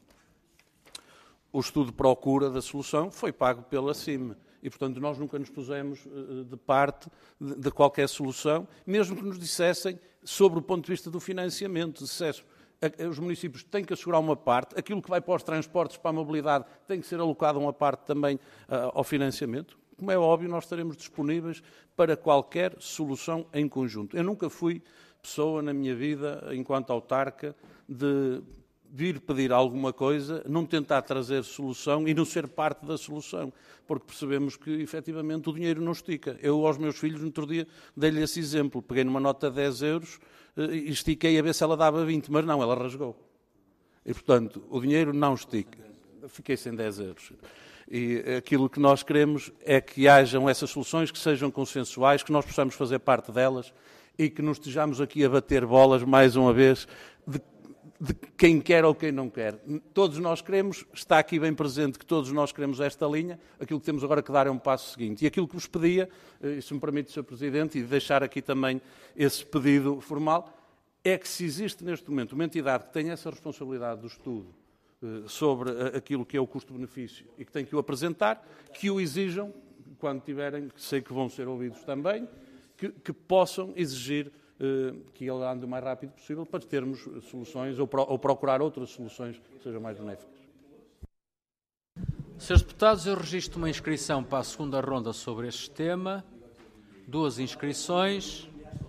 de procura da solução foi pago pela CIM. E, portanto, nós nunca nos pusemos de parte de qualquer solução, mesmo que nos dissessem, sobre o ponto de vista do financiamento, dissessem os municípios têm que assegurar uma parte, aquilo que vai para os transportes, para a mobilidade, tem que ser alocado uma parte também ao financiamento. Como é óbvio, nós estaremos disponíveis para qualquer solução em conjunto. Eu nunca fui pessoa na minha vida, enquanto autarca, de vir pedir alguma coisa, não tentar trazer solução e não ser parte da solução, porque percebemos que, efetivamente, o dinheiro não estica. Eu, aos meus filhos, no outro dia, dei-lhe esse exemplo. Peguei numa nota de 10 euros e estiquei a ver se ela dava 20, mas não, ela rasgou. E, portanto, o dinheiro não estica. Fiquei sem 10 euros. E aquilo que nós queremos é que hajam essas soluções, que sejam consensuais, que nós possamos fazer parte delas e que não estejamos aqui a bater bolas, mais uma vez, de quem quer ou quem não quer. Todos nós queremos, está aqui bem presente que todos nós queremos esta linha, aquilo que temos agora que dar é um passo seguinte. E aquilo que vos pedia, se me permite, Sr. Presidente, e deixar aqui também esse pedido formal, é que se existe neste momento uma entidade que tenha essa responsabilidade do estudo sobre aquilo que é o custo-benefício e que tem que o apresentar, que o exijam, quando tiverem, que sei que vão ser ouvidos também, que possam exigir que ele ande o mais rápido possível para termos soluções ou procurar outras soluções que sejam mais benéficas.
Senhores deputados, eu registro uma inscrição para a segunda ronda sobre este tema. 2 inscrições.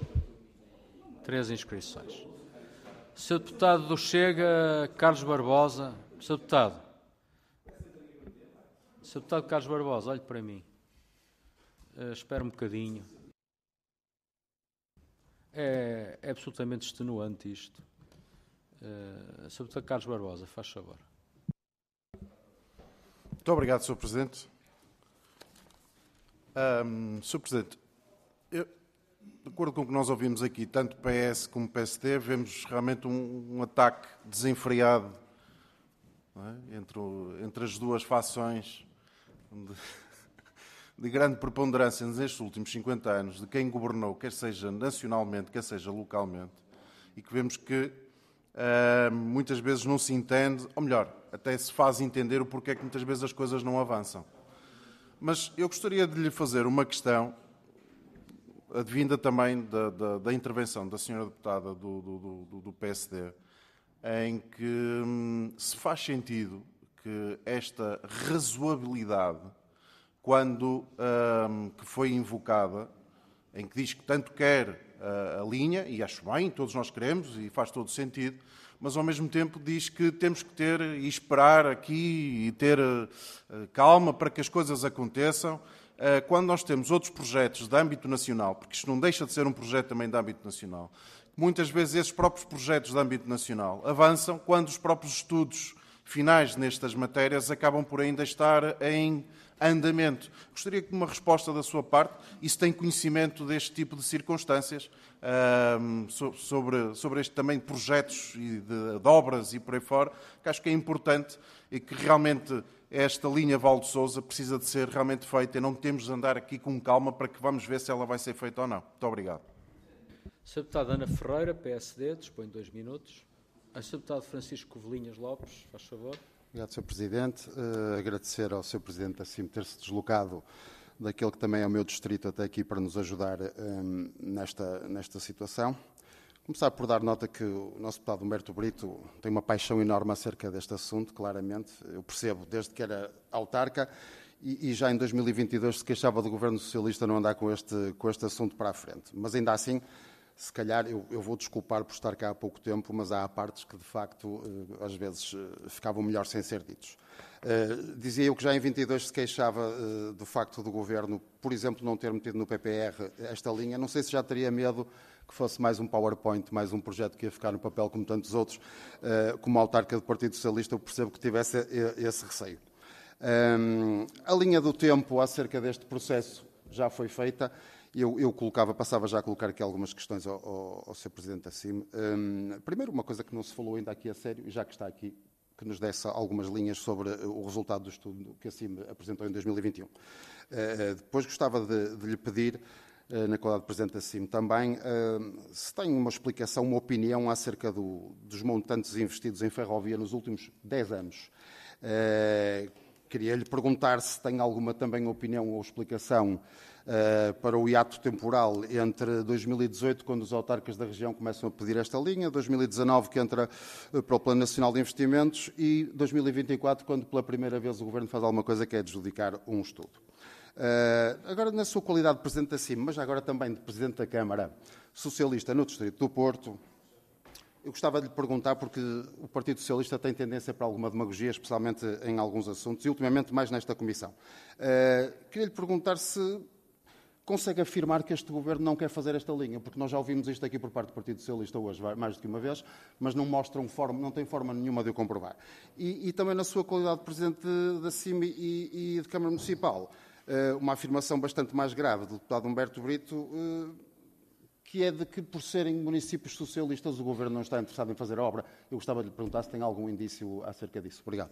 3 inscrições. Sr. Deputado do Chega, Carlos Barbosa. Sr. Deputado. Sr. Deputado Carlos Barbosa, olhe para mim. Espera um bocadinho. É absolutamente extenuante isto. Sr. Deputado Carlos Barbosa, faz favor.
Muito obrigado, Sr. Presidente. Sr. Presidente, de acordo com o que nós ouvimos aqui, tanto PS como PSD, vemos realmente um ataque desenfreado, não é? entre as duas fações de grande preponderância nestes últimos 50 anos de quem governou, quer seja nacionalmente, quer seja localmente, e que vemos que muitas vezes não se entende, ou melhor, até se faz entender o porquê que muitas vezes as coisas não avançam. Mas eu gostaria de lhe fazer uma questão, advinda também da intervenção da senhora deputada do PSD, em que se faz sentido que esta razoabilidade, quando que foi invocada, em que diz que tanto quer a linha, e acho bem, todos nós queremos, e faz todo sentido, mas ao mesmo tempo diz que temos que ter e esperar aqui e ter calma para que as coisas aconteçam, quando nós temos outros projetos de âmbito nacional, porque isto não deixa de ser um projeto também de âmbito nacional, muitas vezes esses próprios projetos de âmbito nacional avançam quando os próprios estudos finais nestas matérias acabam por ainda estar em andamento. Gostaria de uma resposta da sua parte e se tem conhecimento deste tipo de circunstâncias, sobre este também de projetos e de obras e por aí fora, que acho que é importante e que realmente esta linha Val de Sousa precisa de ser realmente feita e não temos de andar aqui com calma para que vamos ver se ela vai ser feita ou não. Muito obrigado.
Sr. Deputado Ana Ferreira, PSD, dispõe de 2 minutos. Sr. Deputado Francisco Covelinhas Lopes, faz favor.
Obrigado, Sr. Presidente. Agradecer ao Sr. Presidente da CIM ter-se deslocado daquele que também é o meu distrito até aqui para nos ajudar nesta situação. Começar por dar nota que o nosso deputado Humberto Brito tem uma paixão enorme acerca deste assunto, claramente. Eu percebo, desde que era autarca e já em 2022 se queixava do Governo Socialista não andar com este assunto para a frente. Mas ainda assim, se calhar, eu vou desculpar por estar cá há pouco tempo, mas há partes que, de facto, às vezes ficavam melhor sem ser ditos. Dizia eu que já em 22 se queixava do facto do Governo, por exemplo, não ter metido no PPR esta linha. Não sei se já teria medo que fosse mais um PowerPoint, mais um projeto que ia ficar no papel como tantos outros. Como autarca do Partido Socialista, eu percebo que tivesse esse receio. A linha do tempo acerca deste processo já foi feita. Eu passava já a colocar aqui algumas questões ao Sr. Presidente da CIM. Primeiro, uma coisa que não se falou ainda aqui a sério, e já que está aqui, que nos desse algumas linhas sobre o resultado do estudo que a CIM apresentou em 2021. Depois gostava de lhe pedir, na qualidade de Presidente da CIM também, se tem uma explicação, uma opinião acerca dos montantes investidos em ferrovia nos últimos 10 anos. Queria lhe perguntar se tem alguma também opinião ou explicação para o hiato temporal entre 2018, quando os autarcas da região começam a pedir esta linha, 2019, que entra para o Plano Nacional de Investimentos, e 2024, quando pela primeira vez o Governo faz alguma coisa que é adjudicar um estudo. Agora, na sua qualidade de Presidente da CIM, mas agora também de Presidente da Câmara Socialista no Distrito do Porto, eu gostava de lhe perguntar, porque o Partido Socialista tem tendência para alguma demagogia, especialmente em alguns assuntos, e ultimamente mais nesta Comissão. Queria lhe perguntar se consegue afirmar que este Governo não quer fazer esta linha, porque nós já ouvimos isto aqui por parte do Partido Socialista hoje, mais do que uma vez, mas não tem forma nenhuma de o comprovar. E também na sua qualidade de Presidente da CIM e de Câmara Municipal, uma afirmação bastante mais grave do deputado Humberto Brito, que é de que, por serem municípios socialistas, o Governo não está interessado em fazer a obra. Eu gostava de lhe perguntar se tem algum indício acerca disso. Obrigado.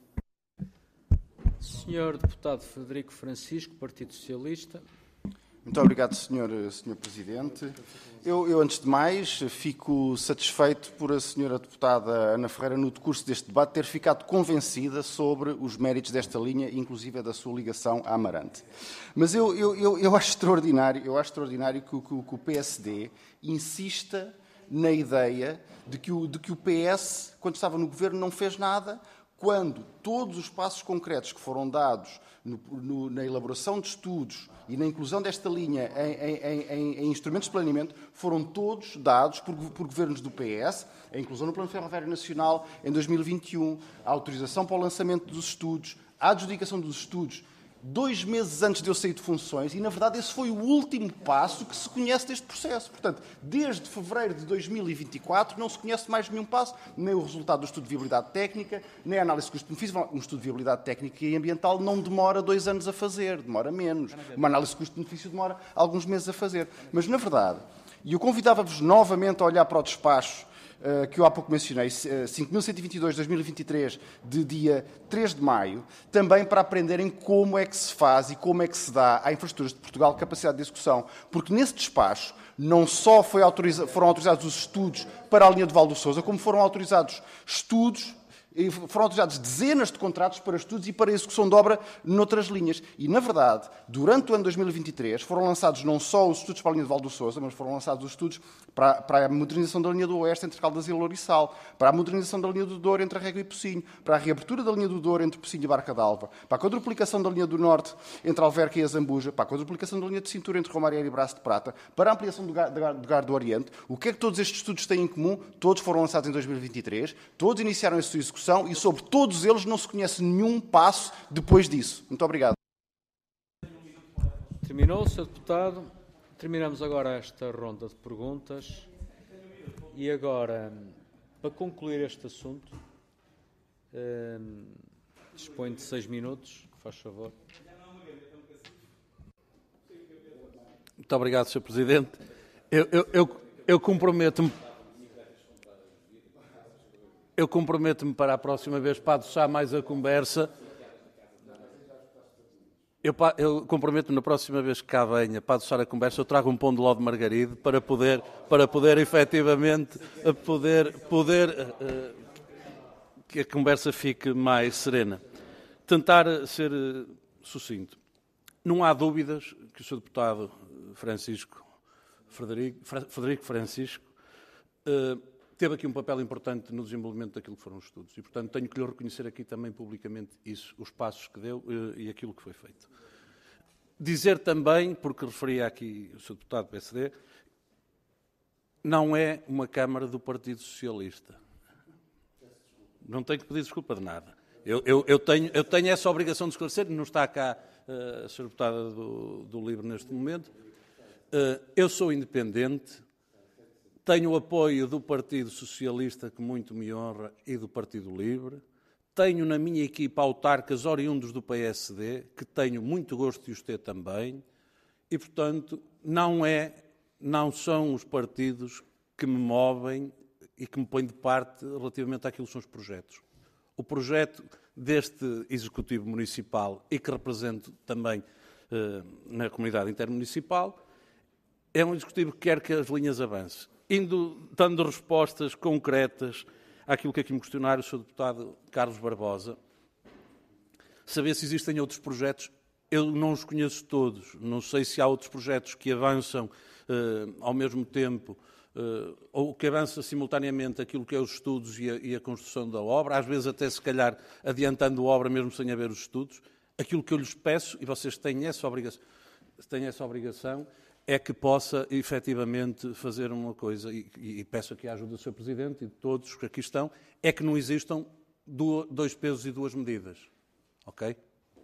Senhor Deputado Frederico Francisco, Partido Socialista.
Muito obrigado, Sr. Presidente. Eu, antes de mais, fico satisfeito por a Sra. Deputada Ana Ferreira, no decurso deste debate, ter ficado convencida sobre os méritos desta linha, inclusive da sua ligação à Amarante. Mas eu acho extraordinário, que o PSD insista na ideia de que o PS, quando estava no Governo, não fez nada, quando todos os passos concretos que foram dados na elaboração de estudos e na inclusão desta linha em instrumentos de planeamento foram todos dados por governos do PS, a inclusão no Plano Ferroviário Nacional em 2021, a autorização para o lançamento dos estudos, a adjudicação dos estudos 2 meses antes de eu sair de funções, e, na verdade, esse foi o último passo que se conhece deste processo. Portanto, desde fevereiro de 2024 não se conhece mais nenhum passo, nem o resultado do estudo de viabilidade técnica, nem a análise de custo-benefício. Um estudo de viabilidade técnica e ambiental não demora 2 anos a fazer, demora menos. Uma análise de custo-benefício demora alguns meses a fazer. Mas, na verdade, e eu convidava-vos novamente a olhar para o despacho que eu há pouco mencionei, 5.122/2023, de dia 3 de maio, também para aprenderem como é que se faz e como é que se dá à Infraestruturas de Portugal capacidade de execução. Porque nesse despacho não só foram autorizados os estudos para a linha de Val do Sousa, como foram autorizados foram autorizados dezenas de contratos para estudos e para a execução de obra noutras linhas. E, na verdade, durante o ano 2023, foram lançados não só os estudos para a linha de Val do Sousa, mas foram lançados os estudos para a modernização da linha do Oeste entre Caldas e Lourissal, para a modernização da linha do Douro entre Arrego e Pocinho, para a reabertura da linha do Douro entre Pocinho e Barca d'Alva, para a quadruplicação da linha do Norte entre Alverca e Azambuja, para a quadruplicação da linha de cintura entre Romareira e Braço de Prata, para a ampliação do Gar do Oriente. O que é que todos estes estudos têm em comum? Todos foram lançados em 2023, todos iniciaram a sua execução, e sobre todos eles não se conhece nenhum passo depois disso. Muito obrigado.
Terminou, Sr. Deputado. Terminamos agora esta ronda de perguntas. E agora, para concluir este assunto, dispõe de 6 minutos, faz favor.
Muito obrigado, Sr. Presidente. Eu comprometo-me. Eu comprometo-me para a próxima vez para adoçar mais a conversa. Eu comprometo-me na próxima vez que cá venha para adoçar a conversa, eu trago um pão de ló de margarido para poder efetivamente que a conversa fique mais serena. Tentar ser sucinto. Não há dúvidas que o Sr. Deputado Frederico Francisco teve aqui um papel importante no desenvolvimento daquilo que foram os estudos. E, portanto, tenho que lhe reconhecer aqui também publicamente isso, os passos que deu e aquilo que foi feito. Dizer também, porque referia aqui o Sr. Deputado do PSD, não é uma Câmara do Partido Socialista. Não tenho que pedir desculpa de nada. Eu tenho essa obrigação de esclarecer, não está cá a Sra. Deputada do LIVRE neste momento. Eu sou independente, tenho o apoio do Partido Socialista, que muito me honra, e do Partido LIVRE. Tenho na minha equipa autarcas oriundos do PSD, que tenho muito gosto de os ter também. E, portanto, não são os partidos que me movem e que me põem de parte relativamente àquilo que são os projetos. O projeto deste Executivo Municipal e que represento também na comunidade intermunicipal é um Executivo que quer que as linhas avancem, dando respostas concretas àquilo que aqui me questionaram o Sr. Deputado Carlos Barbosa. Saber se existem outros projetos, eu não os conheço todos. Não sei se há outros projetos que avançam ao mesmo tempo ou que avança simultaneamente aquilo que é os estudos e a construção da obra, às vezes até se calhar adiantando a obra mesmo sem haver os estudos. Aquilo que eu lhes peço, e vocês têm essa obrigação, é que possa efetivamente fazer uma coisa, e peço aqui a ajuda do Sr. Presidente e de todos que aqui estão, é que não existam dois pesos e duas medidas. Ok?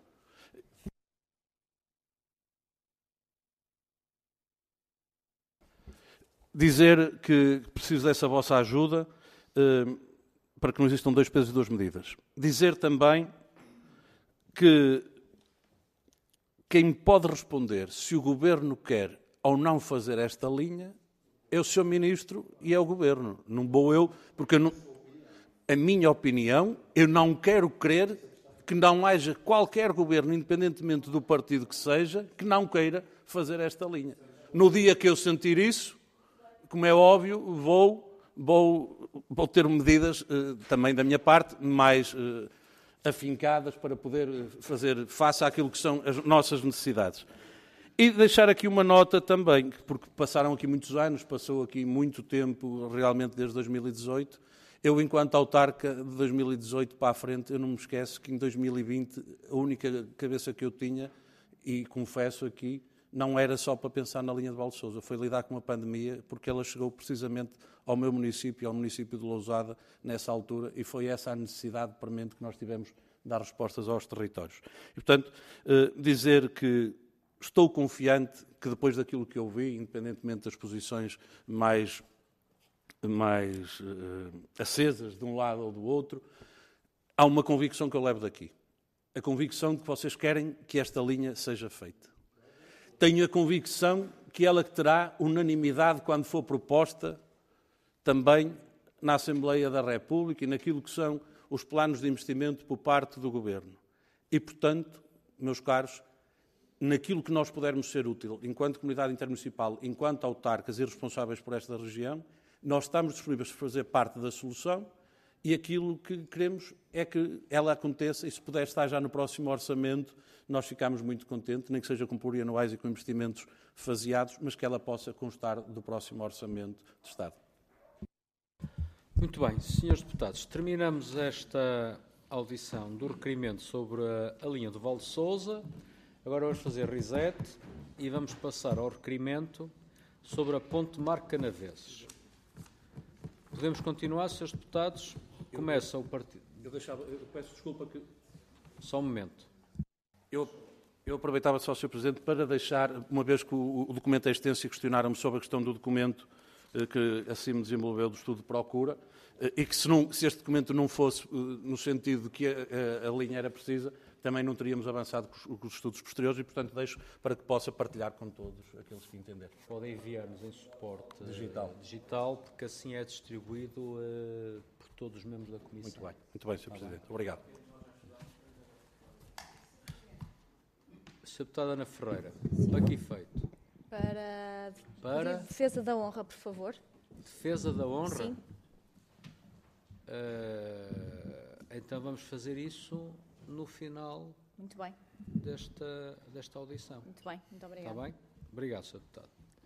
Dizer que preciso dessa vossa ajuda para que não existam dois pesos e duas medidas. Dizer também que quem pode responder se o Governo quer ou não fazer esta linha é o Sr. Ministro e é o Governo. Não vou eu, porque a minha opinião, eu não quero crer que não haja qualquer Governo, independentemente do partido que seja, que não queira fazer esta linha. No dia que eu sentir isso, como é óbvio, vou ter medidas também da minha parte mais afincadas para poder fazer face àquilo que são as nossas necessidades. E deixar aqui uma nota também, porque passaram aqui muitos anos, passou aqui muito tempo, realmente desde 2018. Eu, enquanto autarca de 2018 para a frente, eu não me esqueço que em 2020 a única cabeça que eu tinha, e confesso aqui, não era só para pensar na linha de Valsousa, foi lidar com uma pandemia, porque ela chegou precisamente ao meu município, ao município de Lousada, nessa altura, e foi essa a necessidade premente que nós tivemos de dar respostas aos territórios. E, portanto, dizer que estou confiante que depois daquilo que eu vi, independentemente das posições mais acesas de um lado ou do outro, há uma convicção que eu levo daqui. A convicção de que vocês querem que esta linha seja feita. Tenho a convicção que ela terá unanimidade quando for proposta também na Assembleia da República e naquilo que são os planos de investimento por parte do Governo. E, portanto, meus caros, naquilo que nós pudermos ser útil, enquanto comunidade intermunicipal, enquanto autarcas e responsáveis por esta região, nós estamos disponíveis a fazer parte da solução e aquilo que queremos é que ela aconteça e se puder estar já no próximo orçamento, nós ficamos muito contentes, nem que seja com plurianuais e com investimentos faseados, mas que ela possa constar do próximo orçamento de Estado.
Muito bem, senhores deputados, terminamos esta audição do requerimento sobre a linha do Val de Sousa. Agora vamos fazer reset e vamos passar ao requerimento sobre a ponte de Marco Canaveses. Podemos continuar, senhores deputados? Começa o partido.
Eu peço desculpa que...
Só um momento.
Eu aproveitava só, Sr. Presidente, para deixar, uma vez que o documento é extenso e questionaram-me sobre a questão do documento que assim me desenvolveu do estudo de procura, e que se este documento não fosse no sentido de que a linha era precisa, também não teríamos avançado com os estudos posteriores e, portanto, deixo para que possa partilhar com todos aqueles que entenderem.
Podem enviar-nos em suporte digital, porque assim é distribuído por todos os membros da Comissão.
Muito bem, Sr. Presidente. Obrigado.
Sra. Deputada Ana Ferreira, para que efeito?
Para defesa da honra, por favor.
Defesa da honra?
Sim.
Então vamos fazer isso no final
Muito bem,
desta audição.
muito bem. Muito obrigada.
Está bem? Obrigado, Sr. Deputado.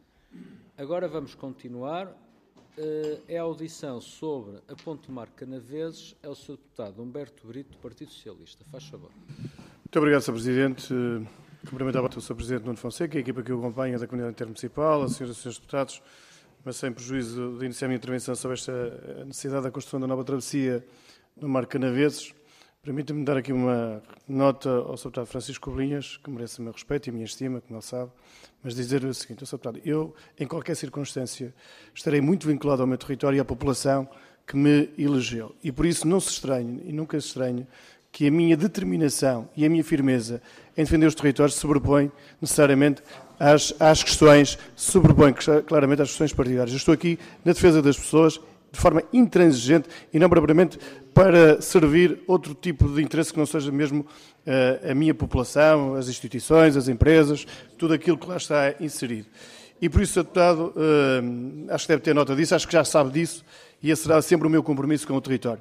Agora vamos continuar. É a audição sobre a Ponte do Mar Canaveses. É o Sr. Deputado Humberto Brito, do Partido Socialista. Faz favor.
Muito obrigado, Sr. Presidente. Cumprimentava o Sr. Presidente Nuno Fonseca, a equipa que o acompanha da Comunidade Intermunicipal, as senhoras e senhores deputados, mas sem prejuízo de iniciar a minha intervenção sobre esta necessidade da construção da nova travessia no Mar Canaveses. Permita-me dar aqui uma nota ao Sr. Deputado Francisco Cobrinhas, que merece o meu respeito e a minha estima, como ele sabe, mas dizer o seguinte, Sr. Deputado, eu, em qualquer circunstância, estarei muito vinculado ao meu território e à população que me elegeu. E por isso não se estranhe, e nunca se estranhe, que a minha determinação e a minha firmeza em defender os territórios se sobrepõe necessariamente às questões, sobrepõe claramente às questões partidárias. Eu estou aqui na defesa das pessoas de forma intransigente e não propriamente para servir outro tipo de interesse que não seja mesmo a minha população, as instituições, as empresas, tudo aquilo que lá está inserido. E por isso, Sr. Deputado, acho que deve ter nota disso, acho que já sabe disso e esse será sempre o meu compromisso com o território.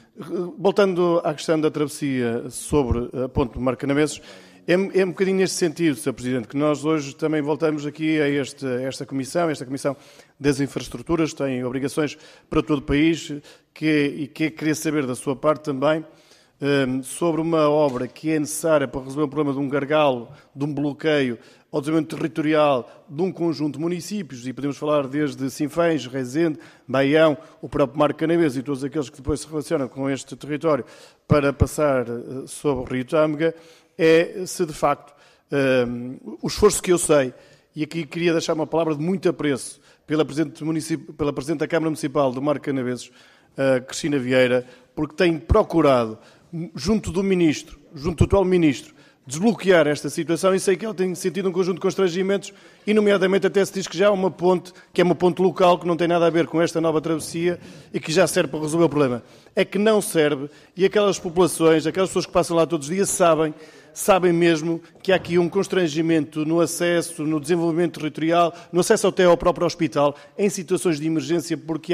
Voltando à questão da travessia sobre a Ponte do Mar Canaveses, é um bocadinho neste sentido, Sr. Presidente, que nós hoje também voltamos aqui a esta Comissão das Infraestruturas, tem obrigações para todo o país, e que queria saber da sua parte também sobre uma obra que é necessária para resolver o problema de um gargalo, de um bloqueio ao desenvolvimento territorial de um conjunto de municípios, e podemos falar desde Sinfãs, Rezende, Baião, o próprio Mar Canaveses e todos aqueles que depois se relacionam com este território para passar sobre o Rio Tâmega, é se de facto o esforço que eu sei, e aqui queria deixar uma palavra de muito apreço pela Presidente da Câmara Municipal do Mar Canaveses, Cristina Vieira, porque tem procurado, junto do Ministro, junto do atual Ministro, desbloquear esta situação, e sei que ele tem sentido um conjunto de constrangimentos, e nomeadamente até se diz que já há uma ponte, que é uma ponte local, que não tem nada a ver com esta nova travessia e que já serve para resolver o problema. É que não serve, e aquelas populações, aquelas pessoas que passam lá todos os dias sabem mesmo que há aqui um constrangimento no acesso, no desenvolvimento territorial, no acesso até ao próprio hospital, em situações de emergência, porque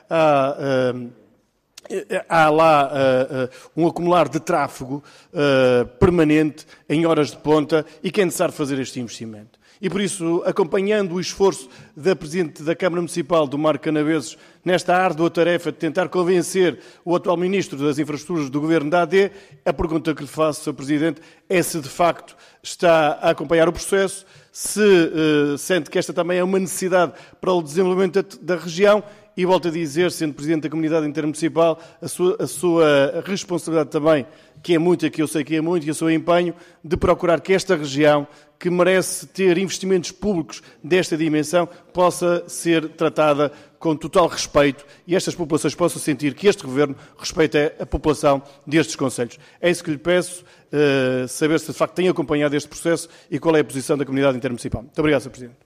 há lá um acumular de tráfego permanente em horas de ponta e que é necessário fazer este investimento. E por isso, acompanhando o esforço da Presidente da Câmara Municipal do Mar Canaveses nesta árdua tarefa de tentar convencer o atual Ministro das Infraestruturas do Governo da AD, a pergunta que lhe faço, Sr. Presidente, é se de facto está a acompanhar o processo, se sente que esta também é uma necessidade para o desenvolvimento da região. E volto a dizer, sendo Presidente da Comunidade Intermunicipal, a sua responsabilidade também, que é muita, que eu sei que é muito, e o seu empenho de procurar que esta região, que merece ter investimentos públicos desta dimensão, possa ser tratada com total respeito e estas populações possam sentir que este Governo respeita a população destes concelhos. É isso que lhe peço, saber se de facto tem acompanhado este processo e qual é a posição da Comunidade Intermunicipal. Muito obrigado, Sr. Presidente.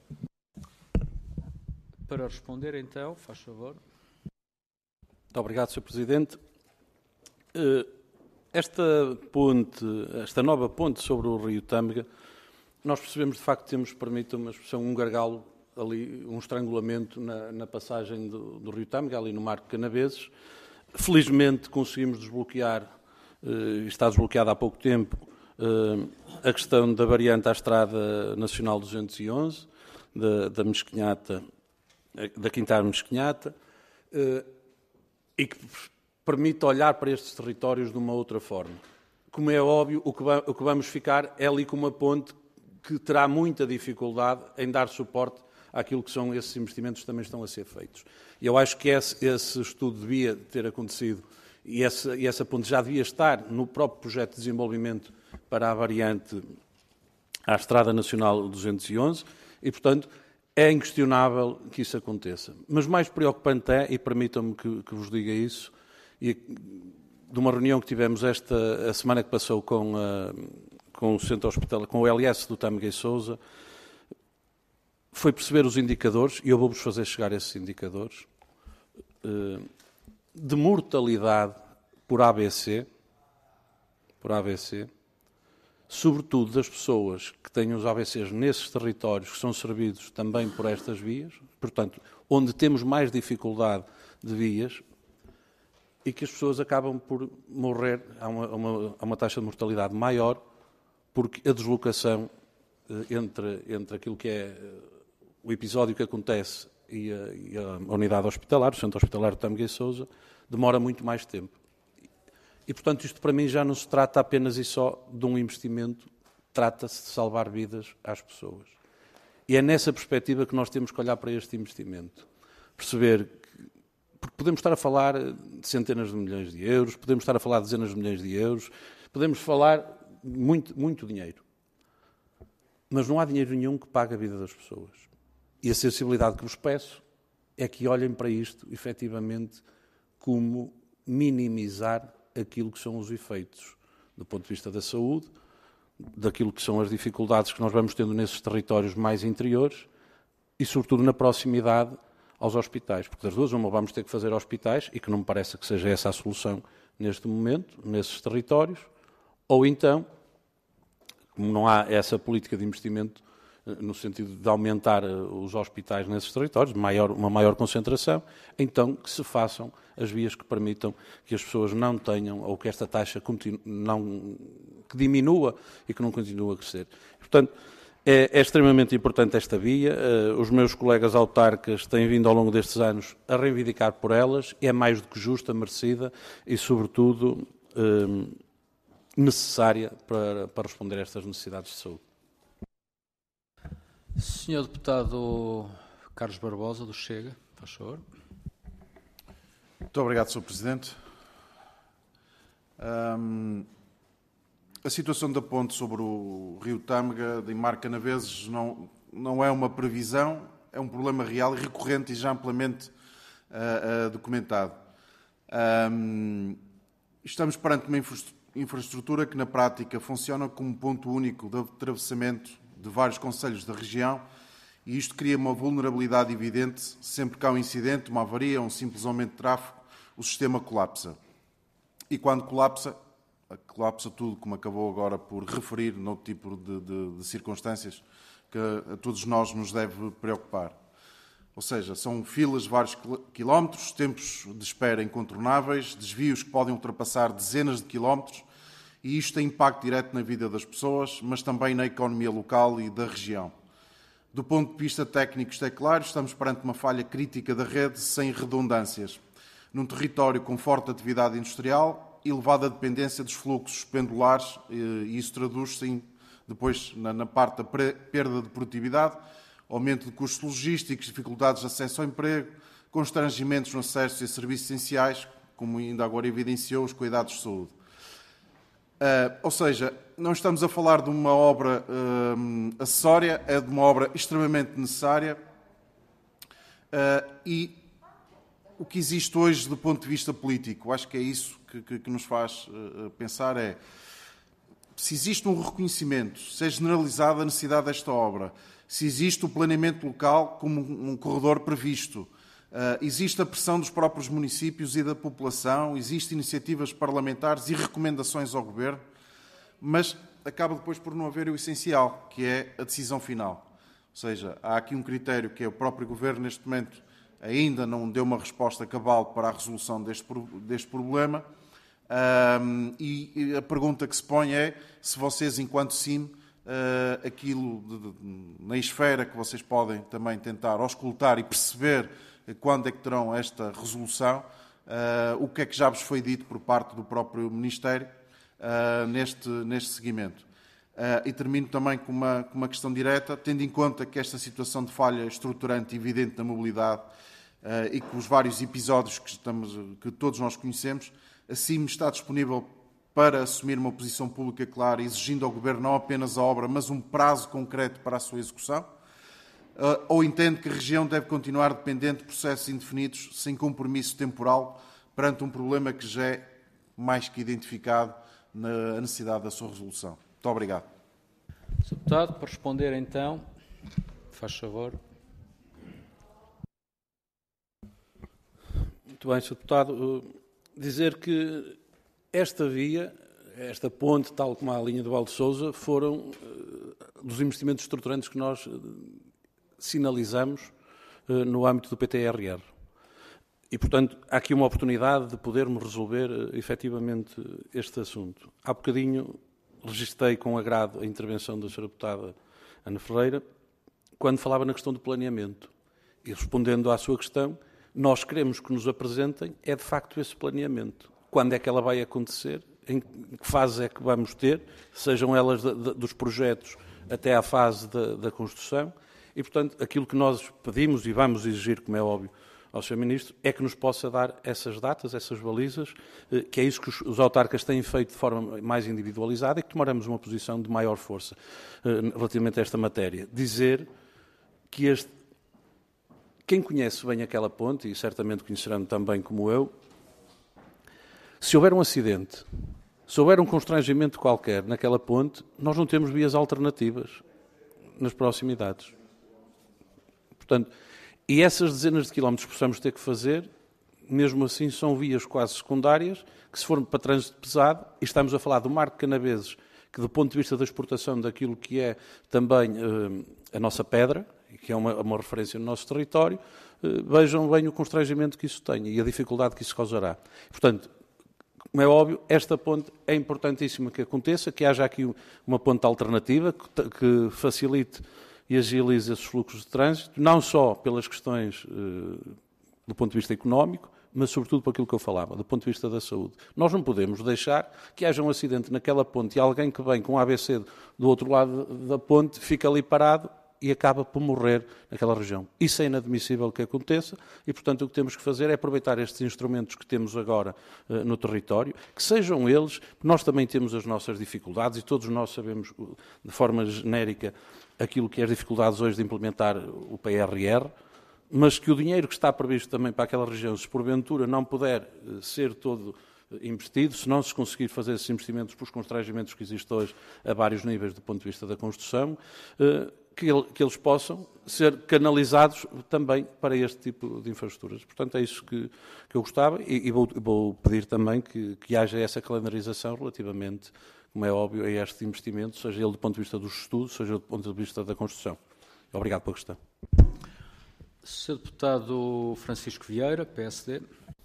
Para responder, então, faz favor.
Muito obrigado, Sr. Presidente. Esta nova ponte sobre o Rio Tâmega, nós percebemos, de facto, temos, permita-me uma expressão, um gargalo ali, um estrangulamento na passagem do Rio Tâmega, ali no Mar Canaveses. Felizmente conseguimos desbloquear, está desbloqueada há pouco tempo, a questão da variante à Estrada Nacional 211, da Mesquinhata, da Quinta Mesquinhata, e que permite olhar para estes territórios de uma outra forma. Como é óbvio, o que vamos ficar é ali com uma ponte que terá muita dificuldade em dar suporte àquilo que são esses investimentos que também estão a ser feitos. E eu acho que esse estudo devia ter acontecido e essa ponte já devia estar no próprio projeto de desenvolvimento para a variante à Estrada Nacional 211 e, portanto, é inquestionável que isso aconteça. Mas mais preocupante é, e permitam-me que vos diga isso, e de uma reunião que tivemos a semana que passou com o Centro Hospitalar, com o LS do Tâmega e Sousa, foi perceber os indicadores, e eu vou-vos fazer chegar esses indicadores, de mortalidade por AVC, sobretudo das pessoas que têm os AVCs nesses territórios que são servidos também por estas vias, portanto, onde temos mais dificuldade de vias, e que as pessoas acabam por morrer, há uma taxa de mortalidade maior, porque a deslocação entre aquilo que é o episódio que acontece e a unidade hospitalar, o centro hospitalar de Tâmega e Sousa, demora muito mais tempo. E, portanto, isto para mim já não se trata apenas e só de um investimento, trata-se de salvar vidas às pessoas. E é nessa perspectiva que nós temos que olhar para este investimento. Perceber que, porque podemos estar a falar de centenas de milhões de euros, podemos estar a falar de dezenas de milhões de euros, podemos falar muito, muito dinheiro. Mas não há dinheiro nenhum que pague a vida das pessoas. E a sensibilidade que vos peço é que olhem para isto, efetivamente, como minimizar aquilo que são os efeitos do ponto de vista da saúde, daquilo que são as dificuldades que nós vamos tendo nesses territórios mais interiores e, sobretudo, na proximidade aos hospitais. Porque das duas, uma, vamos ter que fazer hospitais, e que não me parece que seja essa a solução neste momento, nesses territórios, ou então, como não há essa política de investimento no sentido de aumentar os hospitais nesses territórios, uma maior concentração, então que se façam as vias que permitam que as pessoas não tenham, ou que esta taxa que diminua e que não continue a crescer. Portanto, é extremamente importante esta via. Os meus colegas autarcas têm vindo ao longo destes anos a reivindicar por elas, é mais do que justa, merecida e, sobretudo, necessária para responder a estas necessidades de saúde.
Senhor Deputado Carlos Barbosa, do Chega, faz favor.
Muito obrigado, Sr. Presidente. A situação da ponte sobre o rio Tâmega, de Mar Canaveses, não é uma previsão, é um problema real e recorrente e já amplamente documentado. Estamos perante uma infraestrutura que, na prática, funciona como ponto único de atravessamento de vários concelhos da região, e isto cria uma vulnerabilidade evidente. Sempre que há um incidente, uma avaria, um simples aumento de tráfego, o sistema colapsa. E quando colapsa tudo, como acabou agora por referir, noutro tipo de circunstâncias que a todos nós nos deve preocupar. Ou seja, são filas de vários quilómetros, tempos de espera incontornáveis, desvios que podem ultrapassar dezenas de quilómetros, e isto tem impacto direto na vida das pessoas, mas também na economia local e da região. Do ponto de vista técnico, isto é claro, estamos perante uma falha crítica da rede sem redundâncias. Num território com forte atividade industrial, elevada dependência dos fluxos pendulares, e isso traduz-se depois na parte da perda de produtividade, aumento de custos logísticos, dificuldades de acesso ao emprego, constrangimentos no acesso a serviços essenciais, como ainda agora evidenciou os cuidados de saúde. Ou seja, não estamos a falar de uma obra acessória, é de uma obra extremamente necessária, e o que existe hoje do ponto de vista político, acho que é isso que nos faz pensar, é se existe um reconhecimento, se é generalizada a necessidade desta obra, se existe o planeamento local como um corredor previsto, existe a pressão dos próprios municípios e da população, existem iniciativas parlamentares e recomendações ao Governo, mas acaba depois por não haver o essencial, que é a decisão final. Ou seja, há aqui um critério que é o próprio Governo, neste momento, ainda não deu uma resposta cabal para a resolução deste problema, e a pergunta que se põe é se vocês, enquanto CIM, aquilo na esfera que vocês podem também tentar auscultar e perceber quando é que terão esta resolução, o que é que já vos foi dito por parte do próprio Ministério neste seguimento. E termino também com uma questão direta, tendo em conta que esta situação de falha estruturante e evidente na mobilidade e com os vários episódios que todos nós conhecemos, a CIM está disponível para assumir uma posição pública clara, exigindo ao Governo não apenas a obra, mas um prazo concreto para a sua execução? Ou entende que a região deve continuar dependente de processos indefinidos, sem compromisso temporal, perante um problema que já é mais que identificado na necessidade da sua resolução? Muito obrigado.
Sr. Deputado, para responder então, faz favor.
Muito bem, Sr. Deputado. Dizer que esta via, esta ponte, tal como a linha do Val de Sousa, foram dos investimentos estruturantes que nós sinalizamos no âmbito do PTRR. E, portanto, há aqui uma oportunidade de podermos resolver efetivamente este assunto. Há bocadinho registrei com agrado a intervenção da Sra. Deputada Ana Ferreira, quando falava na questão do planeamento. E respondendo à sua questão, nós queremos que nos apresentem, de facto, esse planeamento. Quando é que ela vai acontecer? Em que fase é que vamos ter? Sejam elas dos projetos até à fase da construção. E, portanto, aquilo que nós pedimos e vamos exigir, como é óbvio, ao Sr. Ministro, é que nos possa dar essas datas, essas balizas, que é isso que os autarcas têm feito de forma mais individualizada e que tomaremos uma posição de maior força relativamente a esta matéria. Dizer que quem conhece bem aquela ponte, e certamente conhecerão também como eu, se houver um acidente, se houver um constrangimento qualquer naquela ponte, nós não temos vias alternativas nas proximidades. Portanto, e essas dezenas de quilómetros que possamos ter que fazer, mesmo assim, são vias quase secundárias, que se for para trânsito pesado, e estamos a falar do Mar de Canaveses, que do ponto de vista da exportação daquilo que é também a nossa pedra, que é uma referência no nosso território, vejam bem o constrangimento que isso tem e a dificuldade que isso causará. Portanto, como é óbvio, esta ponte é importantíssima que aconteça, que haja aqui uma ponte alternativa que facilite e agilize esses fluxos de trânsito, não só pelas questões do ponto de vista económico, mas sobretudo por aquilo que eu falava, do ponto de vista da saúde. Nós não podemos deixar que haja um acidente naquela ponte e alguém que vem com um AVC do outro lado da ponte fica ali parado e acaba por morrer naquela região. Isso é inadmissível que aconteça e, portanto, o que temos que fazer é aproveitar estes instrumentos que temos agora no território, que sejam eles, nós também temos as nossas dificuldades e todos nós sabemos, de forma genérica, aquilo que é as dificuldades hoje de implementar o PRR, mas que o dinheiro que está previsto também para aquela região, se porventura não puder ser todo investido, se não se conseguir fazer esses investimentos pelos constrangimentos que existem hoje a vários níveis do ponto de vista da construção, que eles possam ser canalizados também para este tipo de infraestruturas. Portanto, é isso que eu gostava e vou pedir também que haja essa calendarização relativamente, como é óbvio, a este investimento, seja ele do ponto de vista dos estudos, seja do ponto de vista da construção. Obrigado pela questão.
Sr. Deputado Francisco Vieira, PSD.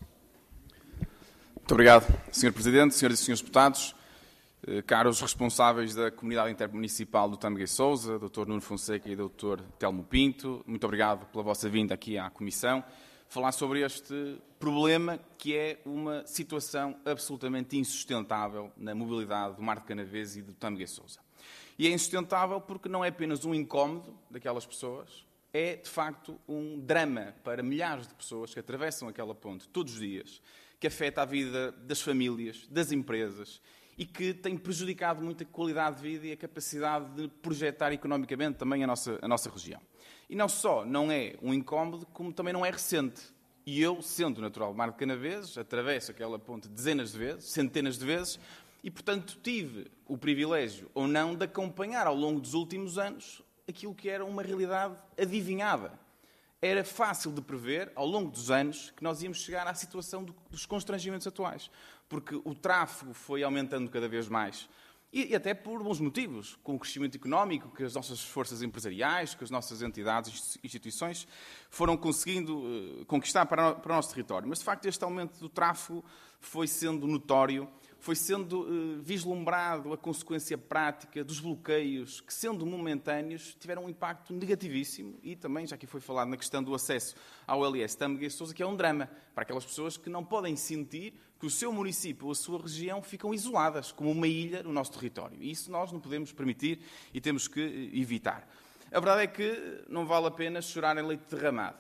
Muito obrigado, Sr. Presidente, Senhoras e Senhores Deputados, caros responsáveis da Comunidade Intermunicipal do Tâmega e Sousa, Dr. Nuno Fonseca e Dr. Telmo Pinto, muito obrigado pela vossa vinda aqui à Comissão, falar sobre este problema que é uma situação absolutamente insustentável na mobilidade do Mar de Canaveses e do Tâmega e Sousa. E é insustentável porque não é apenas um incómodo daquelas pessoas, é de facto um drama para milhares de pessoas que atravessam aquela ponte todos os dias, que afeta a vida das famílias, das empresas e que tem prejudicado muito a qualidade de vida e a capacidade de projetar economicamente também a nossa região. E não só não é um incómodo, como também não é recente. E eu, sendo natural do Mar de Canaveses, atravesso aquela ponte dezenas de vezes, centenas de vezes, e, portanto, tive o privilégio ou não de acompanhar ao longo dos últimos anos aquilo que era uma realidade adivinhada. Era fácil de prever, ao longo dos anos, que nós íamos chegar à situação dos constrangimentos atuais. Porque o tráfego foi aumentando cada vez mais. E até por bons motivos, com o crescimento económico que as nossas forças empresariais, que as nossas entidades e instituições foram conseguindo conquistar para o nosso território. Mas, de facto, este aumento do tráfego foi sendo notório, foi sendo vislumbrado a consequência prática dos bloqueios que, sendo momentâneos, tiveram um impacto negativíssimo e também, já aqui foi falado na questão do acesso ao LS Tâmega e Sousa, que é um drama para aquelas pessoas que não podem sentir que o seu município ou a sua região ficam isoladas, como uma ilha no nosso território. E isso nós não podemos permitir e temos que evitar. A verdade é que não vale a pena chorar em leite derramado.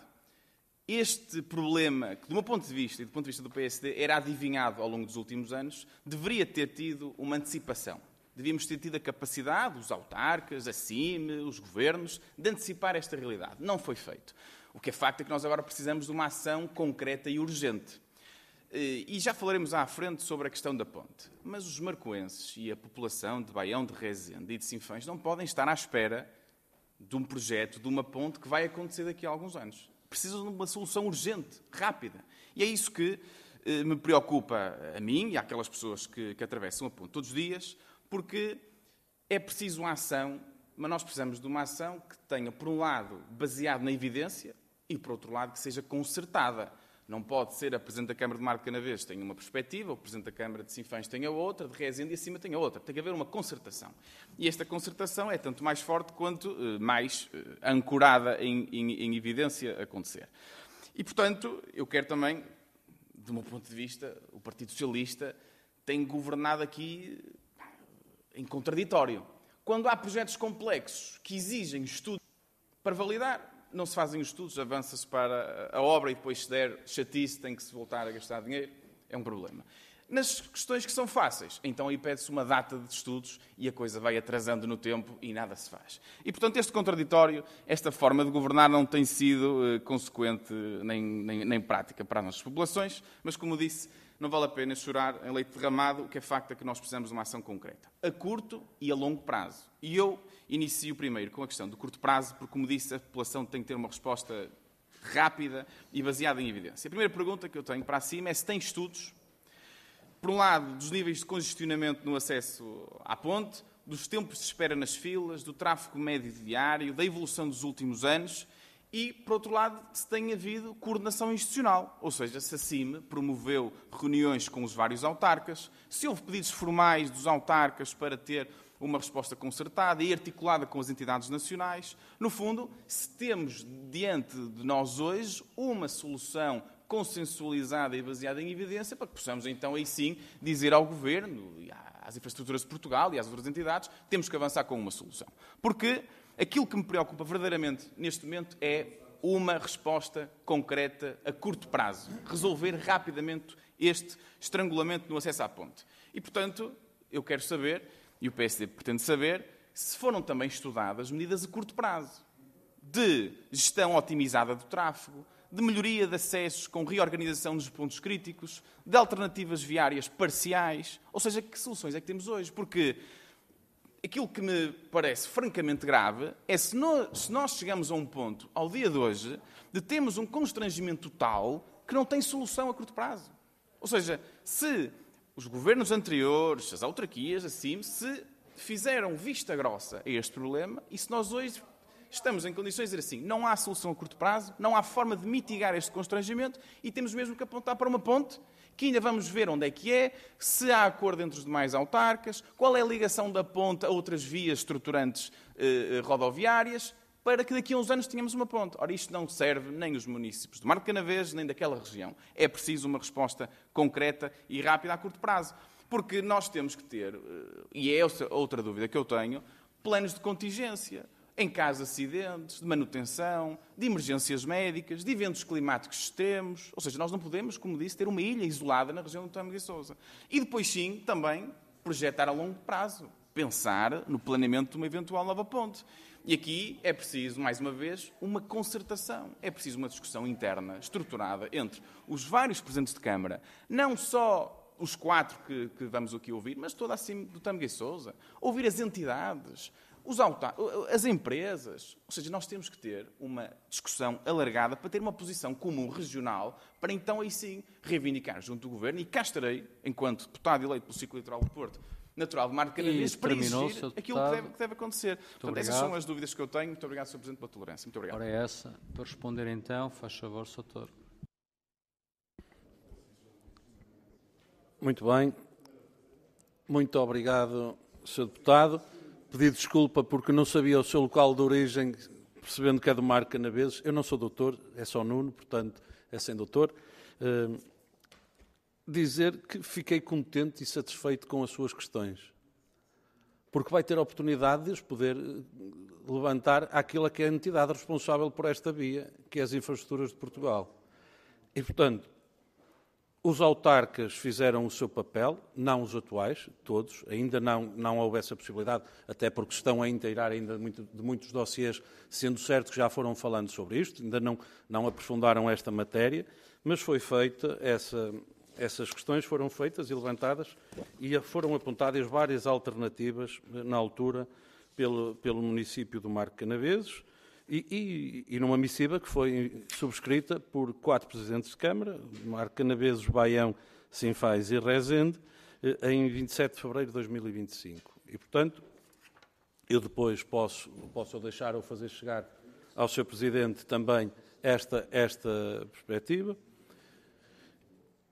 Este problema, que do meu ponto de vista e do ponto de vista do PSD era adivinhado ao longo dos últimos anos, deveria ter tido uma antecipação. Devíamos ter tido a capacidade, os autarcas, a CIM, os governos, de antecipar esta realidade. Não foi feito. O que é facto é que nós agora precisamos de uma ação concreta e urgente. E já falaremos à frente sobre a questão da ponte. Mas os marcoenses e a população de Baião de Rezende e de Sinfãs não podem estar à espera de um projeto, de uma ponte que vai acontecer daqui a alguns anos. Precisam de uma solução urgente, rápida. E é isso que me preocupa a mim e àquelas pessoas que atravessam a ponte todos os dias, porque é preciso uma ação, mas nós precisamos de uma ação que tenha, por um lado, baseado na evidência e, por outro lado, que seja concertada. Não pode ser a Presidente da Câmara de Mar de Canaveses tem uma perspectiva, o Presidente da Câmara de Sinfãs tem a outra, de Rezende e acima tem a outra. Tem que haver uma concertação. E esta concertação é tanto mais forte quanto mais ancorada em evidência acontecer. E, portanto, eu quero também, do meu ponto de vista, o Partido Socialista tem governado aqui em contraditório. Quando há projetos complexos que exigem estudo para validar, não se fazem os estudos, avança-se para a obra e depois, se der chatice, tem que se voltar a gastar dinheiro. É um problema. Nas questões que são fáceis, então aí pede-se uma data de estudos e a coisa vai atrasando no tempo e nada se faz. E, portanto, este contraditório, esta forma de governar não tem sido consequente nem prática para as nossas populações, mas, como disse, não vale a pena chorar em leite derramado, o que é facto é que nós precisamos de uma ação concreta, a curto e a longo prazo. E eu inicio primeiro com a questão do curto prazo, porque, como disse, a população tem que ter uma resposta rápida e baseada em evidência. A primeira pergunta que eu tenho para cima é se tem estudos, por um lado, dos níveis de congestionamento no acesso à ponte, dos tempos de espera nas filas, do tráfego médio diário, da evolução dos últimos anos e, por outro lado, se tem havido coordenação institucional, ou seja, se a CIME promoveu reuniões com os vários autarcas, se houve pedidos formais dos autarcas para ter uma resposta concertada e articulada com as entidades nacionais. No fundo, se temos diante de nós hoje uma solução consensualizada e baseada em evidência para que possamos, então, aí sim, dizer ao Governo, e às infraestruturas de Portugal e às outras entidades, temos que avançar com uma solução. Porque aquilo que me preocupa verdadeiramente neste momento é uma resposta concreta a curto prazo. Resolver rapidamente este estrangulamento no acesso à ponte. E, portanto, eu quero saber, e o PSD pretende saber, se foram também estudadas medidas a curto prazo de gestão otimizada do tráfego, de melhoria de acessos com reorganização dos pontos críticos, de alternativas viárias parciais, ou seja, que soluções é que temos hoje? Porque aquilo que me parece francamente grave é se nós chegamos a um ponto, ao dia de hoje, de termos um constrangimento total que não tem solução a curto prazo. Ou seja, se os governos anteriores, as autarquias, assim, se fizeram vista grossa a este problema e se nós hoje estamos em condições de dizer assim, não há solução a curto prazo, não há forma de mitigar este constrangimento e temos mesmo que apontar para uma ponte que ainda vamos ver onde é que é, se há acordo entre os demais autarcas, qual é a ligação da ponte a outras vias estruturantes rodoviárias, para que daqui a uns anos tenhamos uma ponte. Ora, isto não serve nem os municípios de Mar de Canaveses, nem daquela região. É preciso uma resposta concreta e rápida a curto prazo. Porque nós temos que ter, e é outra dúvida que eu tenho, planos de contingência. Em caso de acidentes, de manutenção, de emergências médicas, de eventos climáticos extremos. Ou seja, nós não podemos, como disse, ter uma ilha isolada na região do Tâmega e Sousa. E depois, sim, também projetar a longo prazo. Pensar no planeamento de uma eventual nova ponte. E aqui é preciso, mais uma vez, uma concertação. É preciso uma discussão interna, estruturada, entre os vários presidentes de Câmara, não só os 4 que vamos aqui ouvir, mas toda acima do Tâmega e Sousa. Ouvir as entidades, as empresas. Ou seja, nós temos que ter uma discussão alargada para ter uma posição comum regional, para então aí sim reivindicar junto do Governo, e cá estarei, enquanto deputado eleito pelo Círculo Eleitoral do Porto, natural de Mar de Canaveses, para exigir aquilo que deve acontecer. Portanto, essas são as dúvidas que eu tenho. Muito obrigado, Sr. Presidente, pela tolerância. Muito obrigado.
Ora, é essa. Para responder então, faz favor, Sr. Doutor.
Muito bem. Muito obrigado, Sr. Deputado. Pedi desculpa porque não sabia o seu local de origem, percebendo que é do Mar de Canaveses. Eu não sou doutor, é só Nuno, portanto, é sem doutor. Dizer que fiquei contente e satisfeito com as suas questões, porque vai ter a oportunidade de os poder levantar àquilo que é a entidade responsável por esta via, que é as infraestruturas de Portugal. E, portanto, os autarcas fizeram o seu papel, não os atuais, todos, ainda não houve essa possibilidade, até porque estão a inteirar ainda de muitos dossiês, sendo certo que já foram falando sobre isto, ainda não aprofundaram esta matéria, mas foi feita essas questões foram feitas e levantadas e foram apontadas várias alternativas na altura pelo município do Mar de Canaveses e numa missiva que foi subscrita por 4 presidentes de Câmara, Mar de Canaveses, Baião, Sinfãs e Rezende, em 27 de fevereiro de 2025. E, portanto, eu depois posso deixar ou fazer chegar ao Sr. Presidente também esta perspectiva.